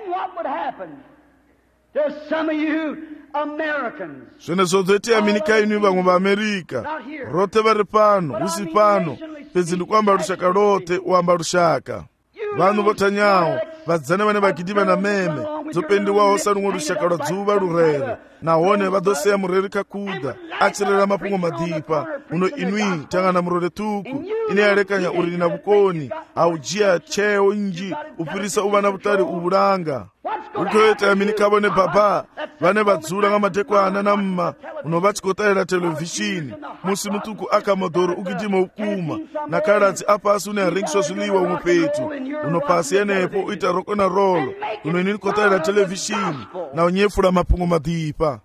Zvene zvozoitea mini kainwi vamwe vaAmerika rote vari pano usi pano pedzi ndikuamba rushaka rote uamba rushaka vanhu votanyawo vadzane vane vagidiva na meme dzopendiwawo sarumwe rushaka rwadzuva rurere nahone vadoseya mureri kakuda achirera mapungo madhipa uno inwi tangana murore tuku ine yarekanya uri na vukoni aujiya cheo nji upirisa uvana vutari uvulanga ukoyeta yamini kavo ne baba vane vadzula nga madekwana na mma uno vachikotaira televishini musi mutuku akamodoro ukidima ukuma na karadzi apasi une haringiswa zviliwa umwe petu uno pasi yenepo uita roko na rolo uno inini kotaira televishini na unyefula mapungo madhipa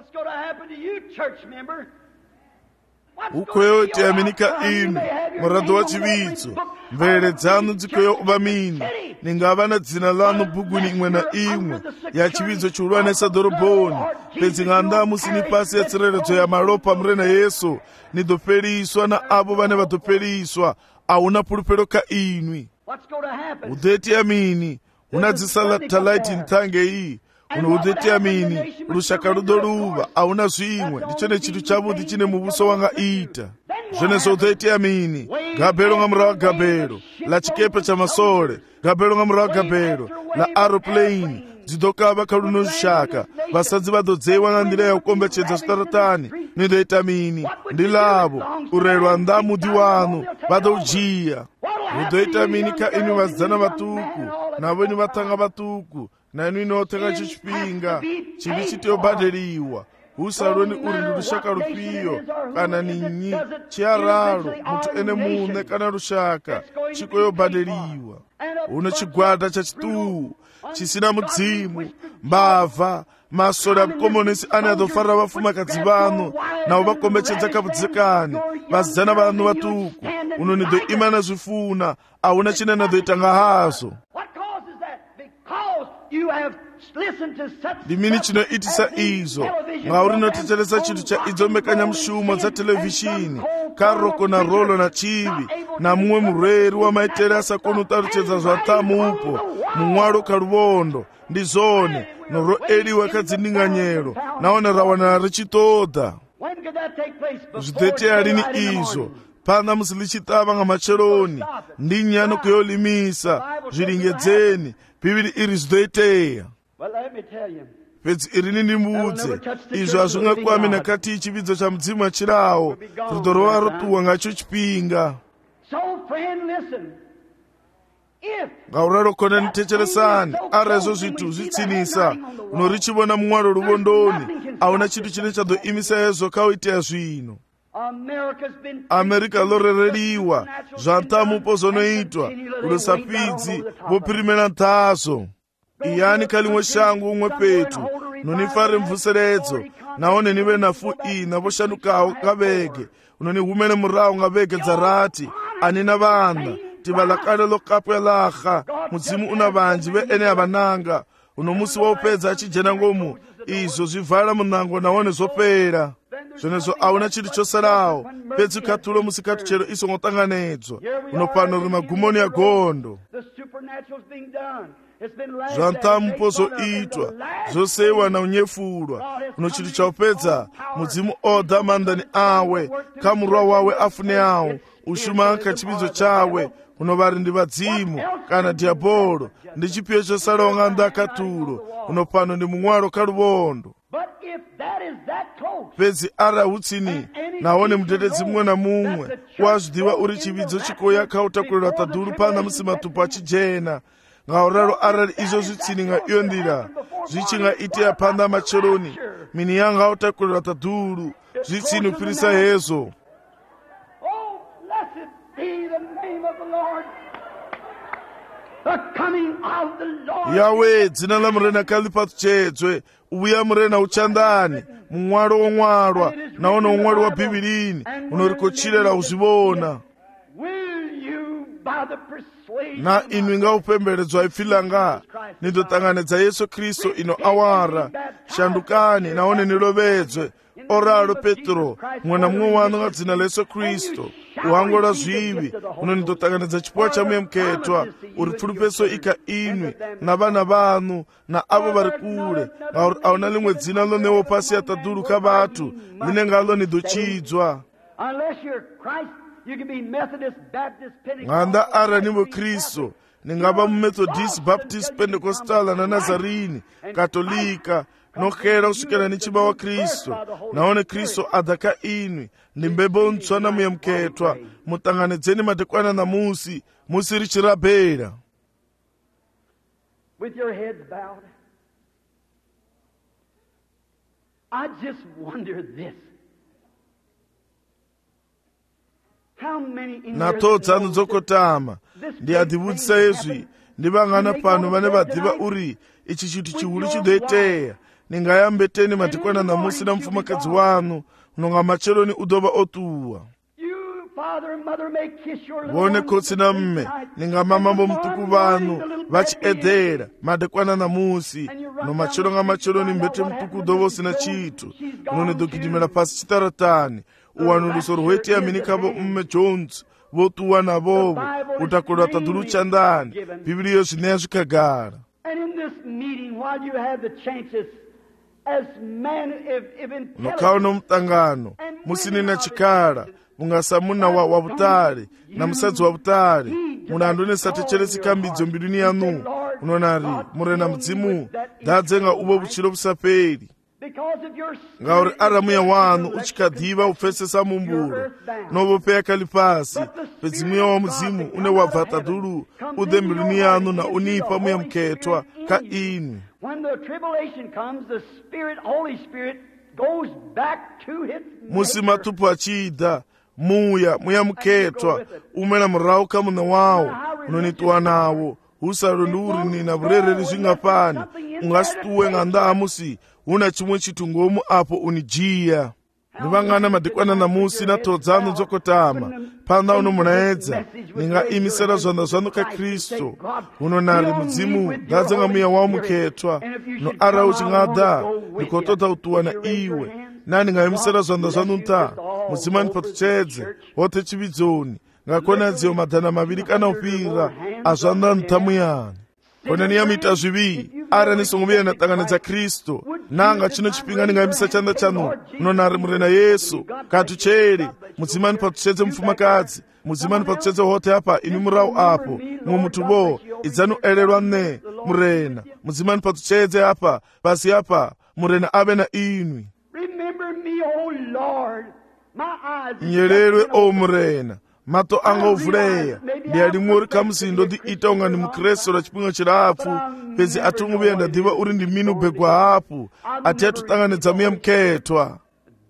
ukweyo tiyaminika inu murado wa chividzo mvere dzanu dzikweyo uvamini ningava na dzina lanu bhuguni imwe na imwe ya chividzo chiulwanesa dorobhoni pedzi ng'anda musini pasi ya tsireredzo ya malopa murena Yesu nidoperiswa na avo vane vadoperiswa auna pulupelo ka inwi udheti yamini unadzisala talaiti ntange iyi uno udheti yamini rushaka rudoluva auna zvimwe ndicho nechitu chavudi chine mubuso wanga ita zvenezo udheti yamini gabhero nga murawa gabhero la chikepe cha masole gabhero nga murawa gabhero la aeroplane dzidokava kaluno zhishaka vasadzi vadodzeiwa na ndira yakukombechedza svitaratani nidhoita mini ndilavo urelwa ndamudi wanu vadoujiya udhoita mini ka inu vazdzana vatuku navo ini vatanga vatuku na inu inotenga chichipinga chivi chitiyobhadheriwa usaroni uri ndurushaka rupiyo kana ninyi chiararo mutu ene mune kana rushaka chikoyobhadheriwa uno chigwada chachituhu chisina mudzimu mbavha masole avukomonisi ane adofarira vafumakadzi vano navo vakombechedza kavudzekani vazdzana vanhu vatuku uno nidoimana zvifuna auna chine nadoitanga hazo ndimini chinoitisa izvo ngauri notecheresa chintu cha idzo mekanyamushumo dza televishini karoko na rolo na chivi na mumwe murweri wamaitere asakoni utaruchedza zvatamupo mumwalo karuvondo ndizone noroeliwa kadzindinganyero naone rawana richitoda zvidheteya rini izvo pana musi lichitava nga macheroni ndinyano kuyolimisa zviringedzeni bhiviri iri zvidhoiteya pedzi irini ndimudze izvo hazvingakwami nakati ichividzo cha mudzimu achirawo rudo rova rotuwa ngacho chipinga ngaurarokona nitecheresani arezvo zvitu zvitsinisa unorichivona mumwaro ruvondoni auna chintu chine chadoimisa yezvo kauiteya zvino Amerika lorereriwa zvantamupo zonoitwa urosapidzi vopirimena ntazo iyani kalimwe shangu umwe petu nonifare mvuseredzo nahone ni vhe na fuina vho shandukaho nga vhege, unoni humele murahu nga vhege dza rathi. Ani na vhanḓa tivha ḽa kale ḽo kapelaha, mudzimu una vhanzhi vhe ene a vhananga. Uno musi wa u fhedza a tshi dzhena ngomu, izwo zwi vala munango nahone zwo fhela. Zwenezwo a huna tshithu tsho salaho, fhedzi khaṱhulo musi khathutshelo i songo ṱanganedzwa. Uno fhano ri magumoni ya gondo. Zwa nṱhampo zwo itwa, zwo seiwa na u nyefulwa. Uno tshithu tsha u fhedza, mudzimu o ḓa maanḓani awe kha murwa wawe a funeaho, u shuma kha tshivhidzo tshawe. Uno vhari ndi vhadzimu kana diabolo, ndi tshiphiyo tsho salaho nga nnḓa khaṱhulo. Uno fhano ndi muṅwalo kha luvondo. Fhedzi arali hu tsini, nahone mudededzi muṅwe na muṅwe u a zwi ḓivha uri tshivhidzo tshi khou ya kha u takulelwa ṱaḓulu phanḓa musi maṱupu a tshi dzhena. Ngauralo arali izwo zwi tsini nga iyo nḓila, zwi tshi nga itea phanḓa matsheloni, mini yanga u takulelwa ṱaḓulu zwi tsini u fhirisa hezwo. Yawe, dzina ḽa murena kha ḽi fhaṱutshedzwe. U vhuya murena u tshanḓani, muṅwalo wo ṅwalwa, nahone u ṅwaliwa Bivhilini, uno ri khou tshilela u zwi vhona. Na inwi nga u pembeledzwa ipfi langa, ni ḓo ṱanganedza Yesu Kristo ino awara. Shandukani nahone ni lovhedzwe. O ralo Petro, muṅwe na muṅwe waṋu nga dzina ḽa Yesu Kristo, u hangolwa zwivhi. Uno ni ḓo ṱanganedza tshiphuwa tsha muyemukhethwa, uri pfulufhedzo i kha inwi na vhana vhaṋu na avho vha ri kule, ngauri a huna ḽiṅwe dzina ḽo ṋewaho fhasi ya ṱaḓulu kha vhathu ḽine ngaḽo ni ḓo tshidzwa. Nga nnḓa arali ni vho Kristo, ni nga vha Methodist, Baptist, Pentecostal na Nazarini, Katolika, no xela u swikela ni tshi vha wa Kristo. Nahone Kristo a ḓa kha inwi, ndi mbebo ntswa na muyemukhethwa. Muṱanganedzeni madekwana na musi ri tshi rabela. With your heads bowed, I just wonder this. Na ṱhoho dzaṋu dzo kotama, ndi a ḓivhudzisa hezwi, ndi vhangana fhano vhane vha ḓivha uri itshi tshithu tshihulu tshi ḓo itea. Ni nga ya mbeteni madekwana ṋamusi na mufumakadzi waṋu, uno nga matsheloni u ḓo vha o ṱuwa. Vhone khotsi na mme, ni nga mama vho muṱuku vhaṋu vha tshi eḓela madekwana ṋamusi, no matshelo nga matsheloni mbete muṱuku u ḓo vha u sina tshithu. Uno ni ḓo gidimela fhasi tshiṱaratani, u wanulusa uri ho itea mini kha vho mme Jones, vho ṱuwa na vhovho, u takulelwa ṱaḓulu tshanḓani. Bivhili yo zwi ṋea zwi khagala. No kha uno muṱangano, musi ni na tshikhala, vhunga sa munna wa vhuṱali na musadzi wa vhuṱali, mulandu ni sa thetshelesi kha mbidzo mbiluni yaṋu, unonari murena mudzimu ḓadze nga uvho vhutshilo vhu sa fheli. Ngauri arali muya waṋu u tshi kha ḓivha u pfesesa muhumbulo no vhofhea kha ḽifhasi, fhedzi muya wa mudzimu une wa bva ṱaḓulu u ḓe mbiluni yaṋu na u nifha muyemukhethwa kha inwi. Musi maṱhuphu a tshi ḓa, muyemukhethwa u mela murahu kha muṋe wawo, uno ni ṱuwa nawo, hu sa londi uri ni na vhurereli zwingafhani. U nga si ṱuwe nga nnḓa ha musi hu na tshiṅwe tshithu ngomu afho u ni dzhia. Ni vhangana madekwana ṋamusi na ṱhoho dzaṋu dzo kotama, phanḓa uno mulaedza, ni nga imisela zwanḓa zwaṋu kha Kristo. Huno nari mudzimu ḓadze nga muya wawo mukhethwa, no arali u tshi nga ḓa ni khou ṱoḓa u ṱuwa na iwe, na ni nga imisela zwanḓa zwaṋu nṱha, mudzimu ani fhaṱutshedze hoṱhe tshivhidzoni, nga khonadzeo maḓana mavhili kana u fhira a zwanḓa nṱha muyani. Konani ya mita zwivhi, arali ni songo vhuya na ṱanganedza Kristo, na nga tshino tshifhinga ni nga imisa tshanḓa tshaṋu, no nari murena Yesu, kathutsheli, mudzimu ani fhaṱutshedze mufumakadzi, mudzimu ani fhaṱutshedze hoṱhe hafha ini murahu afho, muṅwe muthu vho, idzani u elelwa nṋe murena, mudzimu ani fhaṱutshedze hafha, fhasi hafha, murena avhe na inwi. Nyelelwe o murena, maṱo anga o vulea, ndi a liṅwa uri khamusi ndo ḓi ita unga ndi muKristo lwa tshifhinga tshilapfu, fhedzi a thongo vhuya nda ḓivha uri ndi mini u begwa hafhu, a thi athu ṱanganedza muyemukhethwa.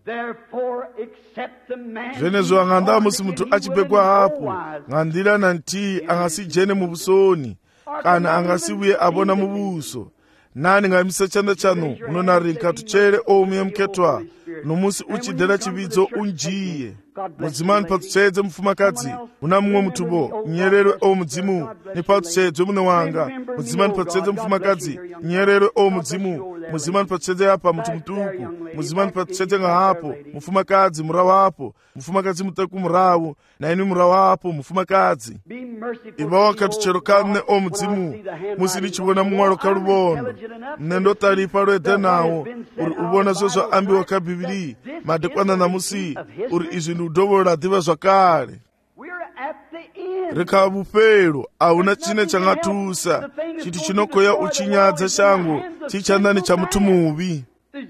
Zwenezwo nga nnḓa ha musi muthu a tshi begwa hafhu, nga nḓila na nthihi a nga si dzhene muvhusoni, kana a nga si vhuye a vhona muvhuso. nani ngaimisa chanda chanu unonari nkatuchere oumye mketwa nomusi uchidhera chividzo unjiye mudzimani patuchedze mufumakadzi una mumwe mutubo nyererwe o mudzimu nepatuchedzwe muno wanga mudzimani patuchedze mufumakadzi nyererwe o mudzimu mudzimani patuchedze apa mutu mutuku mudzimani patuchedze ngahapo mufumakadzi murawapo mufumakadzi mutaku murawu naini murawapo mufumakadzi iva wakatuchero kane o mudzimu musilichivona mumwalo kalubondo nendotaripa lwedhe nawo uri uvona zvezvo ambiwa kabhibhiri madekwana namusi uri izvi ndi udovolola dhiva zvakare rikava bupero hauna chine changatusa chiti chinokoya uchinyadza shango chichandani chamutu muvi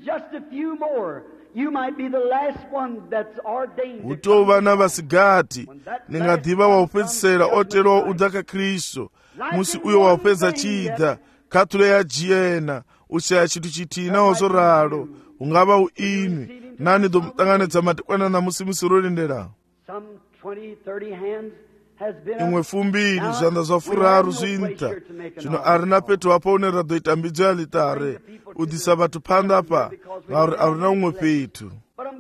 utova navasigati ningadhiva waupedzisera oterowa udhaka kristu musi uyo waupedza chidha katule ya jiyena ushaya chitu chitina ozoralo ungava uinwi nani domutanganedza madekwana namusi musirolendera imwe fumbiri zvanda zvafuraru zvinta zvino arina peto wapo unera doita mbidzo yalitare udhisa vatu pandapa ngauri arina umwe petu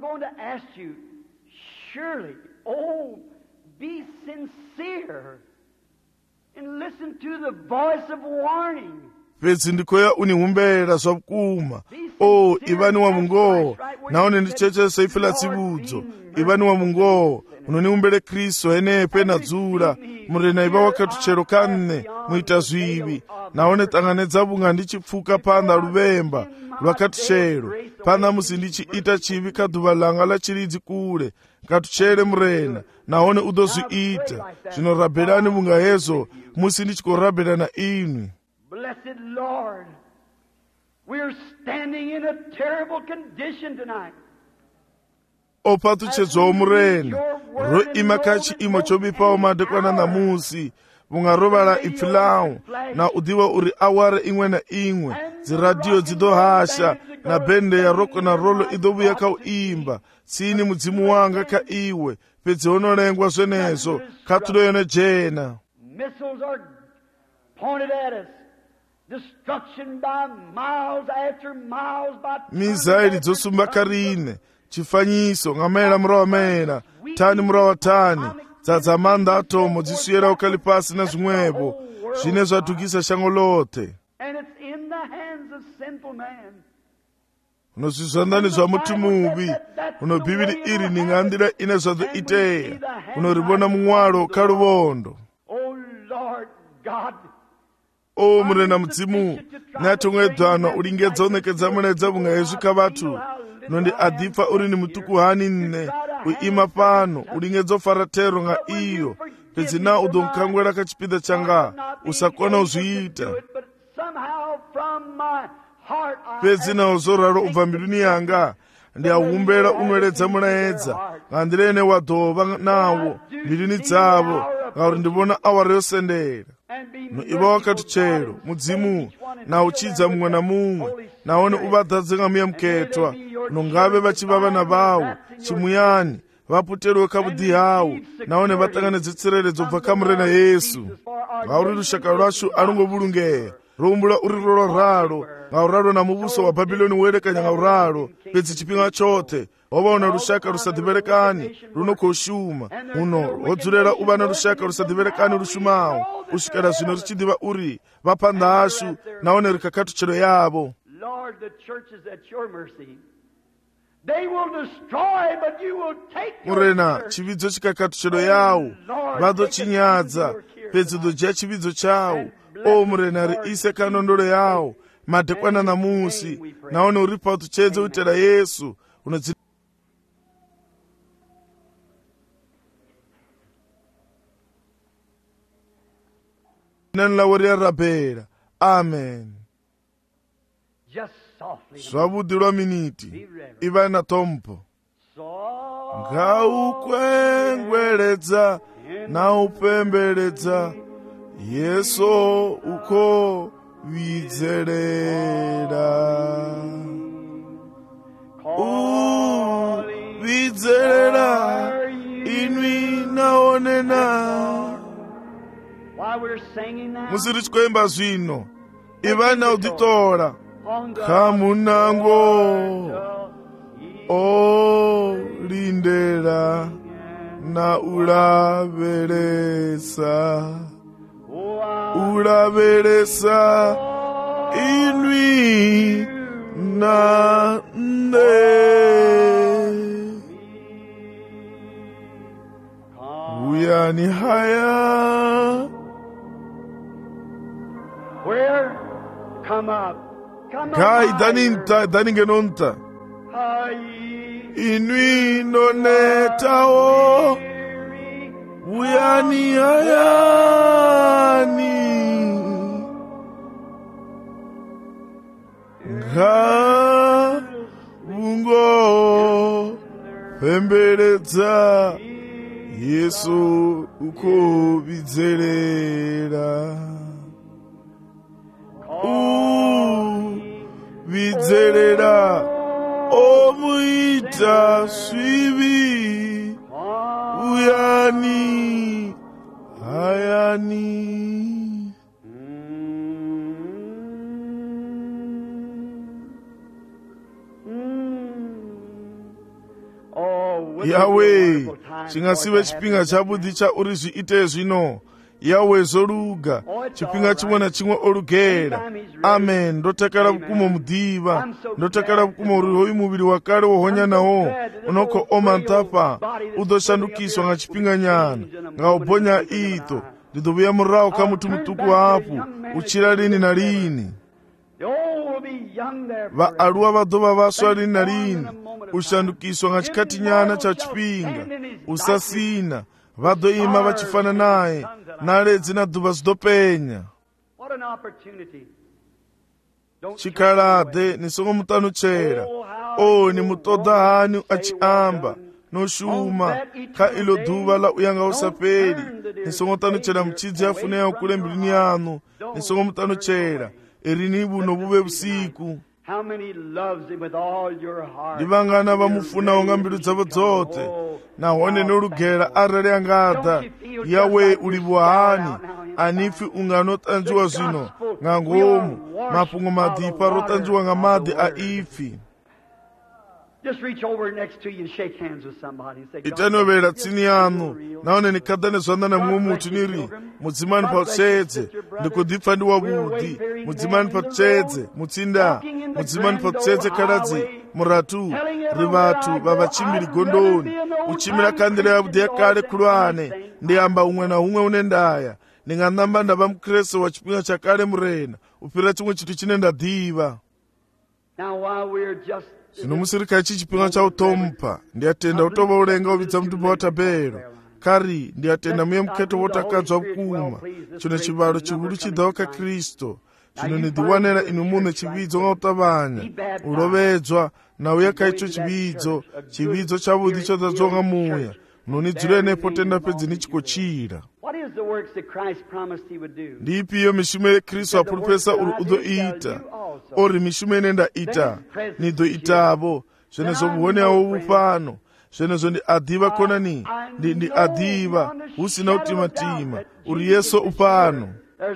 pedzi ndikoya unihumbeera zvakuma ivani wa mungoho naone ndichechesa ifila tsibudzo ivani wa mungoho unonihumbere kristu henepe nadzura murena iva wakatuchero kanne muita zvivi naone tanganedza bunga ndichipfuka panda luvemba lwakatuchero panda musi ndichiita chivi kadhuva langa lachiridzi kure ngatuchere murena naone udozviita zvino rabhelani bunga hezo musi ndichikorabhelana inwi. Blessed Lord, we are standing in a terrible condition tonight. Opatuchedzwa murena ro imakachi imo chobipawo madekwana namusi vungarovala ipfilawo na udhiwa uri awara imwe na imwe dziradio dzidohasha na bhende ya roko na rolo idovuya kauimba tsini mudzimu wanga ka iwe pedzi honolengwa zvenezo katulo yone jena. Missiles are pointed at us. Destruction by miles after miles by mizairi dzosumba karine chifanyiso ngamaela murawa maela tani murawa tani dzadza manda atomo dzisuyera ukali pasi na zvimwevo zvine zvadhukisa shango lote unozvizvandani zvamuti muvi unobhiviri iri ningandira ine zvazoiteya unorivona mumwalo kaluvondo. Murena mudzimu natomwedhwana ulingedza unekedza muledza bunga yezvika vatu nondi adhipa uri ni mutukuhani nne uima pano ulingedza ufaratero nga iyo pedzi na udonkangwera kachipida changa usakona uzviita pedzi na uzoraro ubva mbiluni yanga ndiahumbera unweledza munaedza ngandirene wadhova nawo mbiluni dzavo ngauri ndivona awara yosendera no iva wakatuchero mudzimu na uchidza mumwe na mumwe naone uvadzadze ngamuya muketwa nongave vachiva vana vavo chimuyani vaputerwe kabudhi hawo naone vatanganedze tsereredzo bva kamurena Yesu ngauri rushaka rwashu arungovulungeya rumbula uri rolo ralo ngauralo na muvuso wa Bhabhiloni uwerekanya ngauralo pedzi chipinga chote ovaona rushaka rusadhiverekani runokoshuma uno wodzurera uva na rushaka rusadhiverekani rushumawo kusvikira zvino richidiva uri vapanda ashu naone rikakatuchero yavo. Murena chividzo chikakatuchero yawo vadochinyadza pedzi dojia chividzo chawo murena riise kanondoro yawo madekwana namusi naone uri pautuchedze utera Yesu unodzi nanlawori ya rabhera. Amen. Zvavudi lwa miniti iva na tombo ngaukwengweledza na upembeledza Yesu uko vidzelera vidzelera inwi naonena musiri chikoimba zvino ivana uditola kamunango olindela na ulavelesa inwi na nde uyani haya Where? Come up. Come kai up. daningenonta inwi nonetao uyani hayani nga ungo pemberedza Yesu ukobidzelera bidzelera omuita swivi uyani hayani Yahweh chingasive chipinga chabudhi chauri zviite zvino Yahweh zoluga chipinga chimwe na chimwe olugera amen ndotakala bukumo mudiva ndotakala bukumo uri muviri wakale wohonya nawo unoko omantapa udoshandukiswa nga chipinga nyana nga ubonya ito ndidobuya murao ka mutu mutuku hapu uchira lini na lini vaaluwa vadova vaswa lini na lini ushandukiswa nga chikati nyana cha chipinga usasina vadoima vachifana naye naledzi na dhuva zidopenya chikalade nisongomutanuchera ni mutoda hani achiamba noshuma ka ilo dhuva la uyanga usapeli nisongotanuchera muchidzi afuneya ukulembelini yanu nisongomutanuchera erini buno bube busiku ndivangana vamufunawo nga mbilu dzavo dzote nahone nolugera arali angada Yawe uli buhani anifi unganotanjiwa zvino nga ngomu mapungo madipa rotanjiwa nga madi a ifi itanovera tsini yanu naone nikadane zvanda na mumwe mutu niri mudzimani pautsedze ndikudipfa ndi wabudi mudzimani pautsedze mutsinda mudzimani pautsedze kaladzi muratu rivatu vavachimiri gondoni uchimira kandira yabudi yakale kulwane ndiyamba umwe na umwe unendaya ndinganamba ndava mukrese wa chipinga chakale murena upira chimwe chitu chine ndadiva zvino musirika ichi chipinga chautompa ndiyatenda utova ulenga ubidza mutumba watabero kari ndiyatenda muye muketo wotakadzwa bukuma chino chivalo chihulu chidhawo ka Kristo chino nidiwanera inu mune chividzo nga utavanya ulovedzwa nauya kaicho chividzo chavudi chodadzonga muya nonidzule nepo tenda pedzi nichikochira ndiipi iyo mishumo yeKristu apulupesa uri udoita ori mishumo inenda ita nidoitavo zvenezo buhoneyawo bupano zvenezo ndi adhiva konani ndi adhiva usina utimatima uri Yesu upano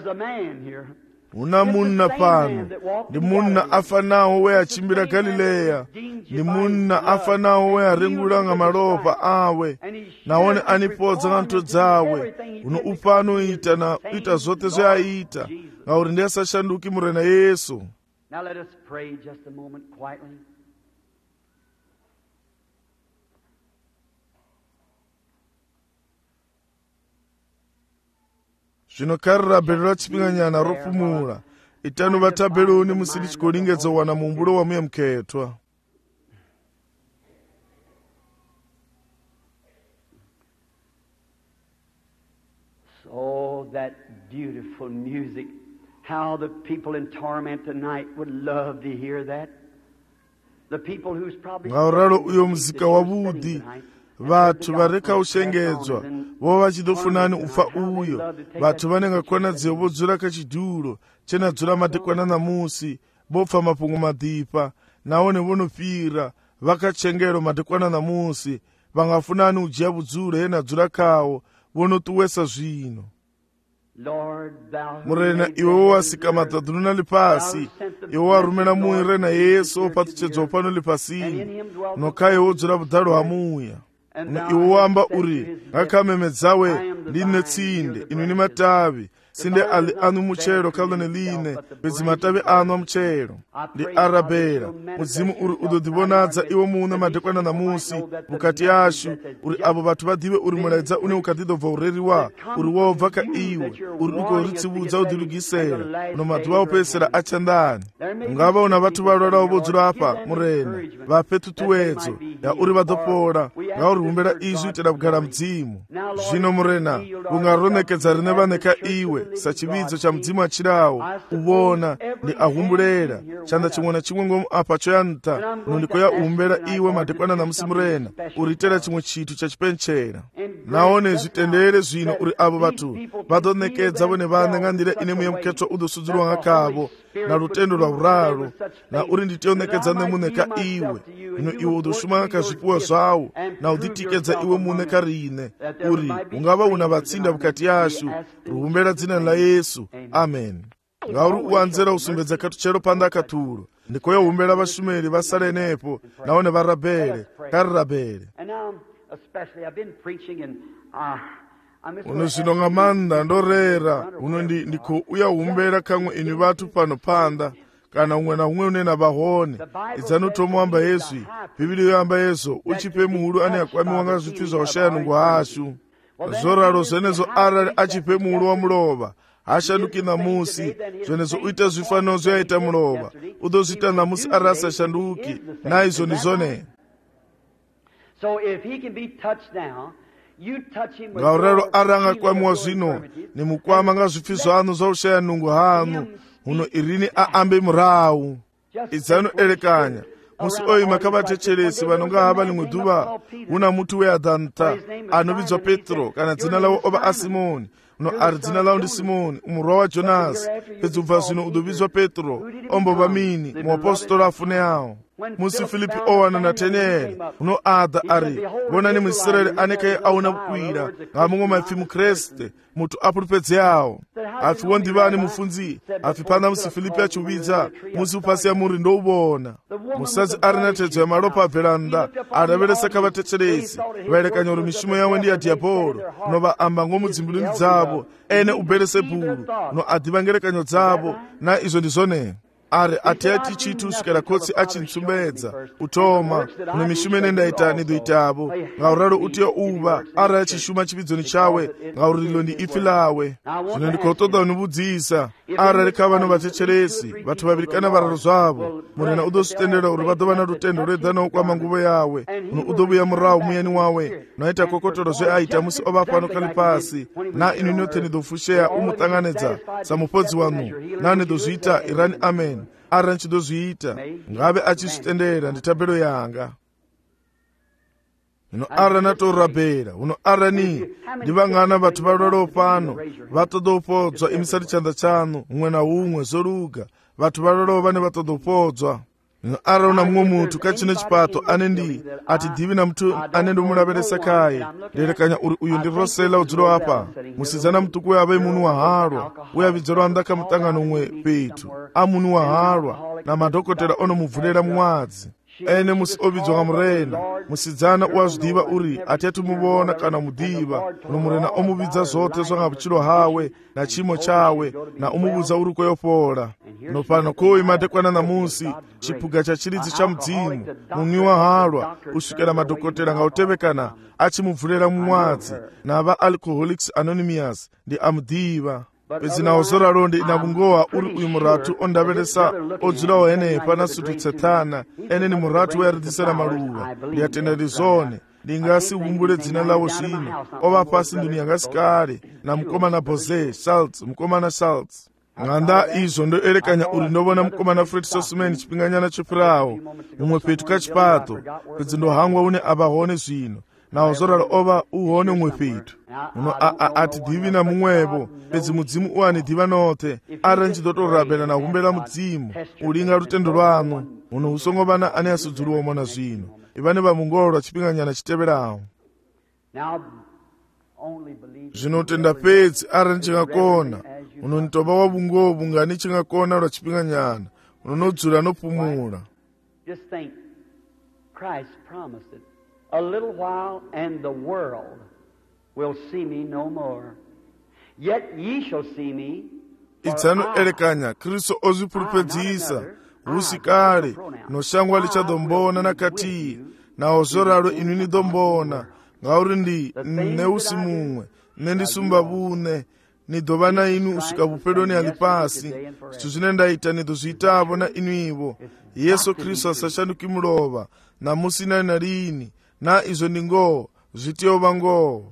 una munna pano ndi munna afanawo we achimbira Galileya ndi munna afanawo we arengula nga malopa awe naone anipodza nga ntho dzawe uno upano ita zote zwe aita nga uri ndi asashanduki murena Yesu. Now let us pray just a moment quietly. Zvino karira bhero rachipinga nyana ropumula itanu vatabeloni musiri chikolingedza wana mumbulo wa muye muketwa. So that beautiful music, how the people in torment tonight would love to hear that. The people who's probably ngauralo uyo muzika wabudi vathu vareka ushengedzwa vo vachidofunani ufa uyo vathu vanenga kwana dziwo vodzura kachidulo chena dzura madekwana namusi bopfa mapungo madipa naone vonofira vakachengero madekwana namusi vangafunani ujiya vudzuro yena dzura kawo vonotuwesa zvino. murena iwe wowasika madhadhuluna lipasi, iwe warumena muirena yesu opatuchedzwa pano lipasini, nokaye wodzura budhalo hamuya. Iwe wamba uri ngakamemedzawe line tsinde inuni matavi sinde ali anu muchero kalone line bedzi matavi anu amuchero ndi arabera mudzimu uri udodhivonadza iwe muuna madekwana namusi mukati yashu uri abo vatu vadive uri mulaidza une ukatidobva ureriwa uri wobva ka iwe uri ukoritsivudza udilugisera uno matu vaopesera achandani ungava una vatu valwalawo vodzula apa murena vape tutuwedzo ya uri vadopora ngauri humbera izvi itira kugara mudzimu. Zvino murena ungaronekedza rine vaneka iwe sachividzo cha mudzimu achirawo uvona ndi ahumbulera chanda chimwe na chimwe ngomu apa choyanta nundiko ya uhumbera iwe madekwana namusi murena uritera chimwe chitu chachipenchera naone zvitendere zvino uri avo vatu vadonekedza vone vane ngandire ine muye muketso udosudzulwa ngakavo na lutendo lwa uralo na uri nditionekedza nemuneka iwe ino iwe udoshuma ngakazvipuwa zvawo na uditikedza iwe muneka rine uri ungava una vatsinda vukati yashu ruhumbera dzina la Yesu. Amen. Ngauri uanzera usumbedza katuchero panda katuro ndikoya uhumbera vashumeri vasare nepo naone varabere karirabere uno zvino ngamanda ndorera uno ndiko uya uhumbera kamwe ini vatu pano panda kana umwe na umwe unena vahone idzanotomuamba Yesu bhibhili yoamba Yesu uchipe muhulu ane akwamiwa ngazvithu zvaushayanungu hashu zoraro zvenezo arali achipe muhulu wa mulova hashanduki namusi zvenezo uita zvifaniro zvaita mulova udozvita namusi ari asashanduki naizvo ndizvone ngaurero ari angakwamiwa zvino nemukwama ngazvipfi zvanu zvaushayanungu hanu uno irini aambe murau idzanoerekanya musi oyu makavatecheresi vanonga hava limwe dhuva una mutu weadhanta anovidzwa Petro kana dzina lawo ova asimoni uno ari dzina lawo ndi Simoni umurwa wa Jonasi pedzubva zvino udovidzwa Petro ombova mini muapostolo afune yawo musi Filipi owana Natanieli uno adha ari vonani muIsraeri anekaye auna kukwira ngamumwe maipfi muKreste mutu apurupedze yawo afi wondivani mufunzi afi pana musi Filipi achiuvidza musi upasi ya muri ndouvona musadzi ari natedzo ya malopa abveranda adaveresa kavatecheresi vaerekanya uri mishumo yawo ndi ya diabolo unovaamba ngomudzimbuluni dzavo ene uberesebhuru no adhiva ngerekanyo dzavo na izvo ndizvone ari atiati chitu svikira kotsi achinsumbedza utoma une mishumo ine ndaita nidoitavo ngauralo utiyo uva ari achishuma chividzoni chawe ngauri rilo ndi ifi lawe zvino ndikotoda univudzisa ari arikava novatecheresi vatu vaviri kana vararo zvavo murena udosvitendera uri vadova na rutendo rwedzanawo kwama nguvo yawe uno udovuya murawu muyani wawe noita kokotoro zveaita musi ova pano kali pasi na inu nyote nidofusheya umutanganidza samupodzi wanu na nidozviita irani amen ari nchidozviita ngave achisvitendera nditabelo yanga uno ara natorabhera uno arani ndivangana vatu valwalawo pano vatodopodzwa imisari chanda chanu umwe na umwe zoruga vatu valwalawo vane vatodopodzwa uno ara una mumwe mutu kachine chipato ane ndi ati dhivi na mutu ane ndomulaveresa kaye nderekanya uri uyu ndi Rosela udzulo apa musidzana mutuku wave munu wahalwa uyavidzero andaka mutangano umwe petu amunu wahalwa na madhokotera onomuvhulera mumwadzi ene musi ovidzwa nga murena musidzana uwazvidiva uri atiatumuvona kana mudhiva uno murena omuvidza zote zvanga vuchilo hawe na chimo chawe na umuvudza uri kweyopola nopano koyi madekwana namusi chipuga cha chiridzi cha mudzimu munwi wahalwa usvikira madhokotera ngautevekana achimuvhulera mumwadzi nava Alcoholics Anonymous ndi amudhiva pedzinawo zoralo ndi inavungowa uri uyu muratu ondaveresa odzulawo ene pana sutu tsetana ene ni muratu weyaridhisera maluva ndiyatenda ndizvone ndingasi uvumbule dzina lawo zvino ova pasi nduni yangasikare na mukomana Boze Schultz mukomana Schultz nganda izvo ndoerekanya uri ndovona mukomana Fred Sosman chipinganyana chopirawo mumwe petu kachipato pedzi ndohangwa une avahone zvino nawo zoralo ova uhone umwe petu uno atidhivi na mumwevo pedzi mudzimu uanidhiva note ari nchidotorabhera na humbera mudzimu ulinga rutendo rwanu uno usongovana ane asudzuluwo mona zvino ivane vamungolwa chipinganyana chiteverawo zvino tenda pedzi ari ndichingakona unonitoba wabungobu ngani chingakona lwa chipinganyana unonodzura nopumula. Just think, Christ promised it. A little while and the world will see me no more. Yet ye shall see me. Idzano elekanya Kristo ozipulupedzisa usikale noshangwa lichadombona nakati na ozoralo inuni dombona ngauri ndi neusi mumwe nendisumba bune nidovana inu usika bupedoni alipasi situzine ndaita nidozitavo na inu ivo Yesu Kristo asashanuki mulova na musina na lini na izo ningo zitiova ngo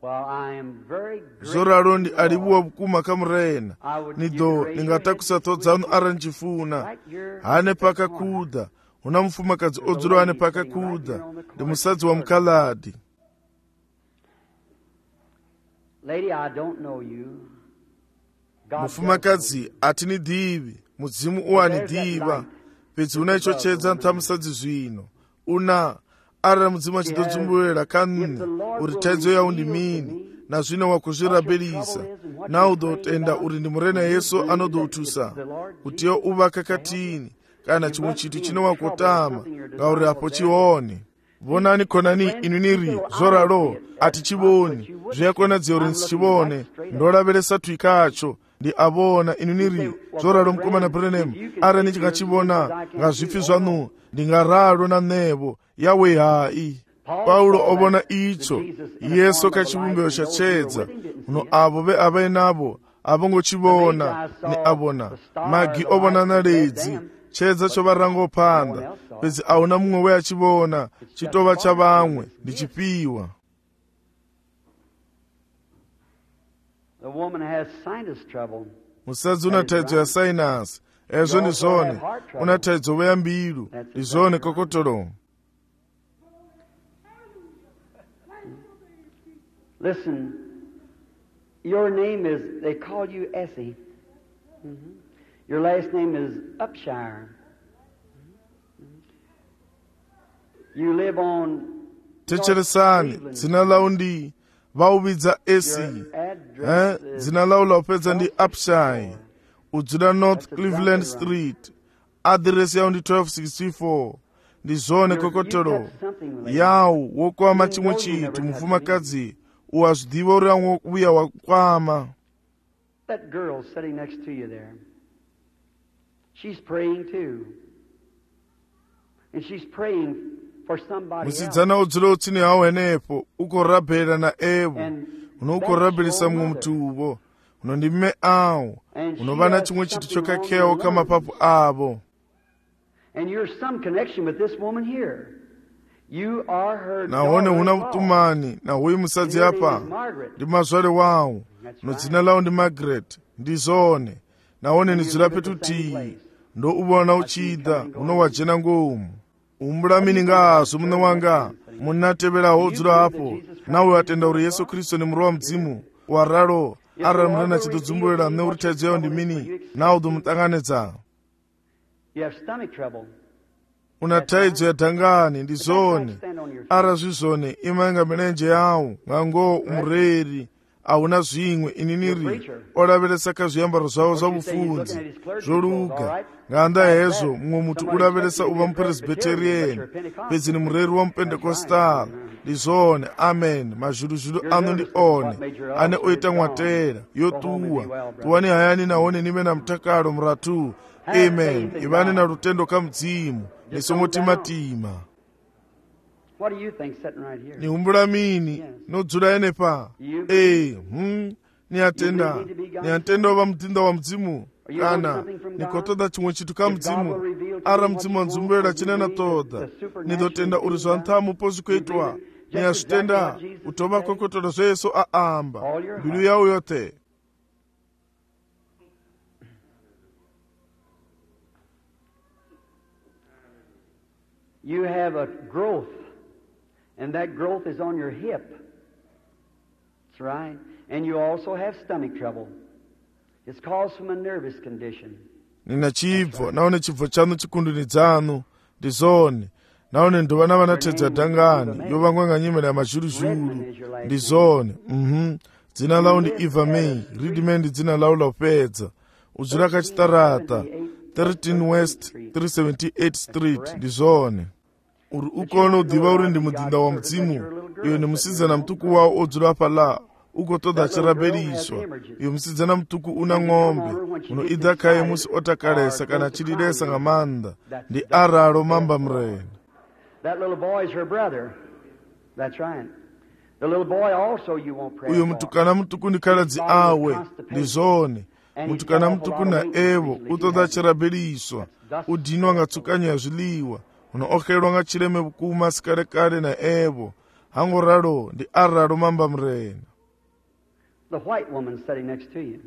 zoralo ndi alibuwa bukuma kamurena nido ningatakusatodzanu aranjifuna hane paka kuda una mfumakazi odzuro hane paka kuda ndi musadzi wa mkaladi. Lady, I don't know you. Mufumakazi atinidivi mudzimu uwanidiva pedzi unaichochedza nthamusadzi zvino una arira mudzimu achidodzumbuwera kanune uri taidzo yau ndi mini na zvino wakuzvirabelisa na udotenda uri ndi murena Yesu anodoutusa kutiyo uvaka katini kana chimwe chitu chino wakotama ngauri apo chione. Vonani konani inuniri zoralo atichiboni zviyakona dziori nsichibone ndolavhelesa twikacho ndi avona inuniri zoralo mkomana Branham ara nichingachibona ngazvifi zvanu ndingaralo na nevo yawe hai. Paulo ovona icho Yesu kachivumbeo chachedza uno avo ve avainavo avongochibona ni avona magi ovona na ledzi chedza chovarango panda pedzi auna mumwe we achivona chitova cha vamwe ndi chipiwa. Musadzi una taidzo ya sinus ezvo ndi zvone una taidzo we ya mbilu ndi zvone kokotolo. Listen, your name is, they call you Essie. Your last name is Upshire. You live on techeresani dzina lau ndi vauvidza Esi dzina lau laupedza ndi Upshire udzira North Cleveland Street adiresi yau ndi 1264 ndi zvone kokotolo yau wokwama chimwe chitu mufumakadzi uwazvidiva uri amwe wokuuya wakwama. That girl sitting next to you there, she's praying too. And she's praying for somebody else. Musidzana udzira utsini hao henepo ukorabhera na evo unokorabherisa mumwe mutuvo uno ndi mme awo unovana chimwe chitu chokakewo kamapapu avo. And you're some connection with this woman here. You are her naone una utumani na huyu musadzi apa ndi mazwale wawo no dzina lao ndi Margaret ndi zone naone nidzira petuti ndo uvona uchida unowajena ngomu umbulamini ngazo mune wanga munateveraho udzira apo nawe atenda uri Yesu Kristo ni murowa mdzimu waralo arara murena chidodzumbuwera mne uri taidzo yao ndi mini nawe udumutanganedza. You have stomach trouble. Una taidzo ya dhangani ndi zone ara zvizone imainga milenje yawo ngango umureri auna zvimwe ininiri olavelesa kazviyambaro zvavo zvabufudzi zvoluga nganda hezvo mumwe mutu ulavelesa uva mupresbyterian pedzi ni mureri wa mupendekostal ndi zone amen mazhuluzhulu ano ndi one ane oita mwatera yotuwa tuwani hayani naone nive na mtakalo muratu amen ivani na rutendo kamdzimu nisomotimatima. What do you think sitting right here? Ni umbulamini nodzula enepa ni atenda ova mtinda wa mdzimu kana nikotoda chimwe chitu ka mdzimu ara mdzimu wanzumbuwera chinena toda nidotenda uri zvanthamu pozvikuitwa ni azvitenda utova kokotolo zveyesu aamba mbilu yawo yote. You have a growth, and that growth is on your hip. That's right. And you also have stomach trouble. It's caused from a nervous condition. Nina chibvo, naone chibvo chanu chikunduni dzanu, ndi zone. naone ndova navanatedza dhangani yovangwa nga nyimele ya mazhuruzhuru ndi zone. Dzina lau ndi Eva May. Readman ndi dzina lau la upedza. Udzula kachitarata 13 West 378 Street ndi zone. Uri ukone udiva uri ndi mudzinda wa mudzimu. Iyo ni musidzana mtuku wawo odzula pala ugotoda achirabeliswa. Iyo musidzana mtuku una ng'ombe unoidha kaye musi otakalesa kana achililesa nga manda ndi aralo mamba mrena. That little boy is her brother. That's right. The little boy also you won't pray. Uyo mtukana mtuku ni kaladzi awe ndi zone. Mtukana mtuku na evo utoda achirabeliswa udinwa nga tsukanyo ya zviliwa unookhelwa nga chileme bukuma sikalekale na evo hangoralo ndi aralo mamba mrena. The white woman sitting next to you.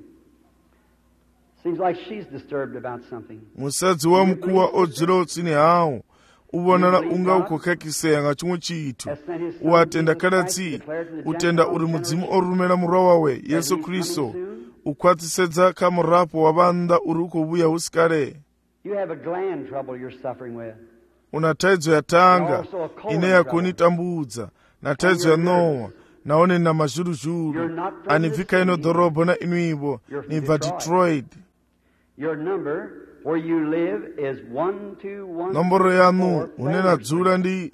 Seems like she's disturbed about something. Musadzi wa mkuwa odzira otsini hawo ubonana unga ukokhakiseya nga chimwe chithu. Uwatenda kaladzi utenda uri mudzimu orumela murwa wawe Yesu Kristo ukhwatisedza kha murapo wa vanda uri ukuvuya usikale. You have a gland trouble you're suffering with. Una thaidzo ya tanga ine yakunitambudza na thaidzo ya Nowa naone na mazhuruzhuru anibvika ino dhorobho na inuivo nibva Detroit. Your number where you live is 121. Nomboro yanu unena dzula ndi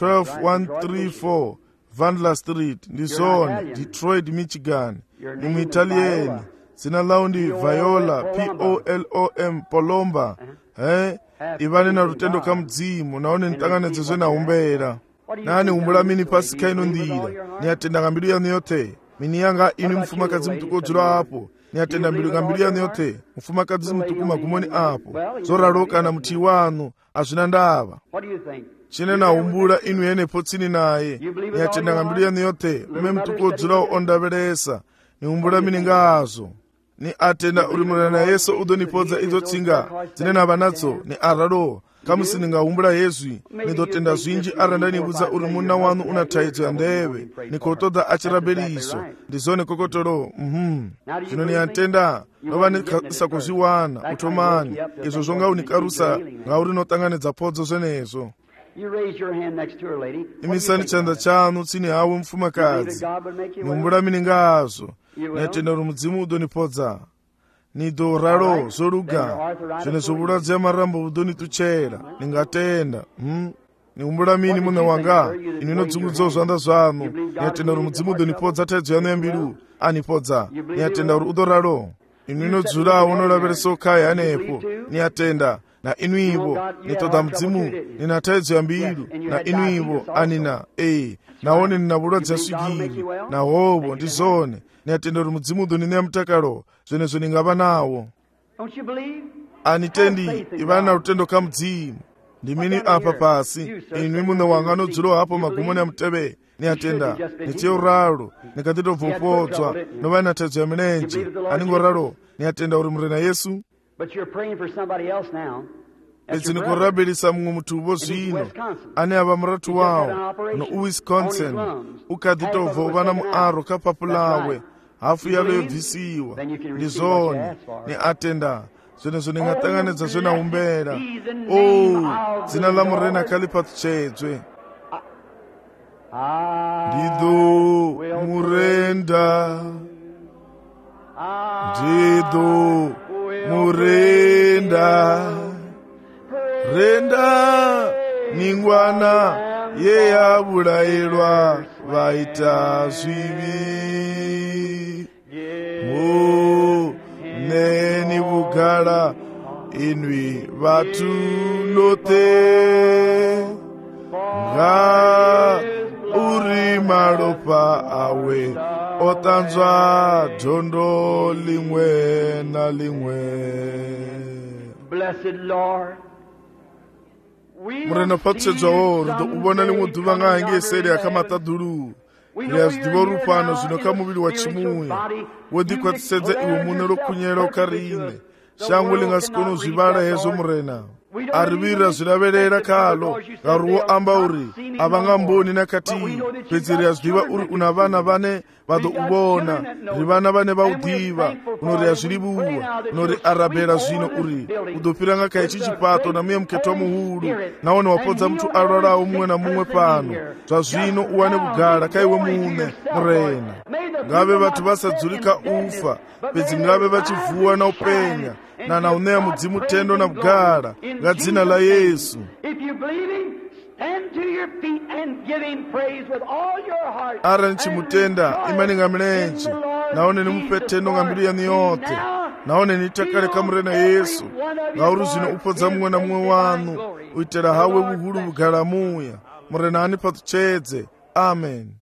12134 Vandla Street ndi zone Detroit, Michigan. Ni Muitalieni. Dzina lau ndi Viola Polom Polomba. Ivane na rutendo ka mdzimu naone ntanganedzezwe na umbera. Nani umbula mini pasika ino ndira. Ni atenda ngambilu yanu yote. Mini yanga inu mfumakazi mtuko dzula hapo. Ni atenda ngambilu yanu yote. Mfumakazi mtuku magumoni hapo. Zoraloka na mti wanu azvina ndava. Chine na umbula inu yene potsini naye. Ni atenda ngambilu yanu yote. Ume mtuko dzula ondavelesa. Ni umbula mini ngazo. Ni atenda ulimuna na Yesu udonipodza izo tsinga dzine navanadzo ni aralo kamusini nga umbula Yesu ni dotenda zwinji arandani buza uri muna wanu una thaidzo ya ndeve ni kotoda achirabeliswa ndizone kokotolo. Zvino ni atenda nova ni sakuzviwana utomani izvo zvonga unikarusa nga uri notanganedza podzo zvenezo. Imisani chanda chanu tsini hawo mfumakazi ni umbula mini ngazo. Netenda uri mudzimu udonipodza nido ralo zoruga zvine zvovuladzi ya marambo udonituchera ningatenda. Ni umbula mini muna wanga inu inodzungudzawo zvanda zvanu. Netenda uri mudzimu udonipodza thaidzo yanu yambiru anipodza. Netenda uri udoralo inu inodzulawo unolavereso kaya anepo. Netenda na inuivo nitoda mudzimu nina thaidzo yambiru na inuivo anina naone nina vuladzi yaswigiri na hovo ndi zone. Netenda uri mudzimu udonine ya mutakalo zvenezvo ningava nawo. Anitendi ivana rutendo ka mudzimu ndimini apa pasi inu muna wanga anodzulawo hapo magumoni ya muteve. Netenda nicheuralo nikatitobvopodzwa nova na thaidzo ya milenje aningoralo. Netenda uri murena Yesu. Edzi nikurabelisa mumwe mutuvo zvino ane ava muratu wawo uno uWisconsin ukatitobva uvana muaro kapapulawe hafu yalo yobvisiwa ndi zone ni atenda zvenezvo ningatanganedza zvena umbera. Dzina la murena kalipatuchedzwe ndido murenda ndido murenda renda ningwana yeyavurayirwa vaita zvivi muneni vugara inwi vatunote nga uri malopa awe otanzwa dhondo limwe na limwe. Blessed Lord, murena patsedzwawo rudo uvona limwe dhuva nga hangeseri akamatadhuru riazvidiva rupano zvino kamuviri wa chimuye wodhikwatisedza iwe mune rokunyera ukarine shangu lingasikoni zvivala hezvo murena. arivira zvilaverera khalo ngauri wo amba uri avangamboni nakati fhedzi ri a zwiḓivha uri una vana vane vha ḓo u vhona, ri vana vane vha u ḓivha, uno ri a zwi livhuwa, uno ri arabela zwino uri u ḓo fhira nga kha hetshi tshifhaṱo na muye mukhetho muhulu, nahone wa podza muthu a lwalaho muṅwe na muṅwe pano. Zwa zwino u wane vhugala kha iwe muṋe murena. Ngavhe vhathu vha sa dzuli kha ufa, fhedzi ngavhe vha tshi vuwa na u penya na u ṋea mudzimu tendo na vhugala nga dzina la Yesu. Arali ni tshi mutenda, imani nga milenzhe, nahone ni mufhe tendo nga mbilu yanu yoṱhe, nahone ni takale kha murena Yesu, ngauri zwino u podza muṅwe na muṅwe wanu u itela hawe vhuhulu vhugala muya. Murena ani phaṱutshedze. Amen.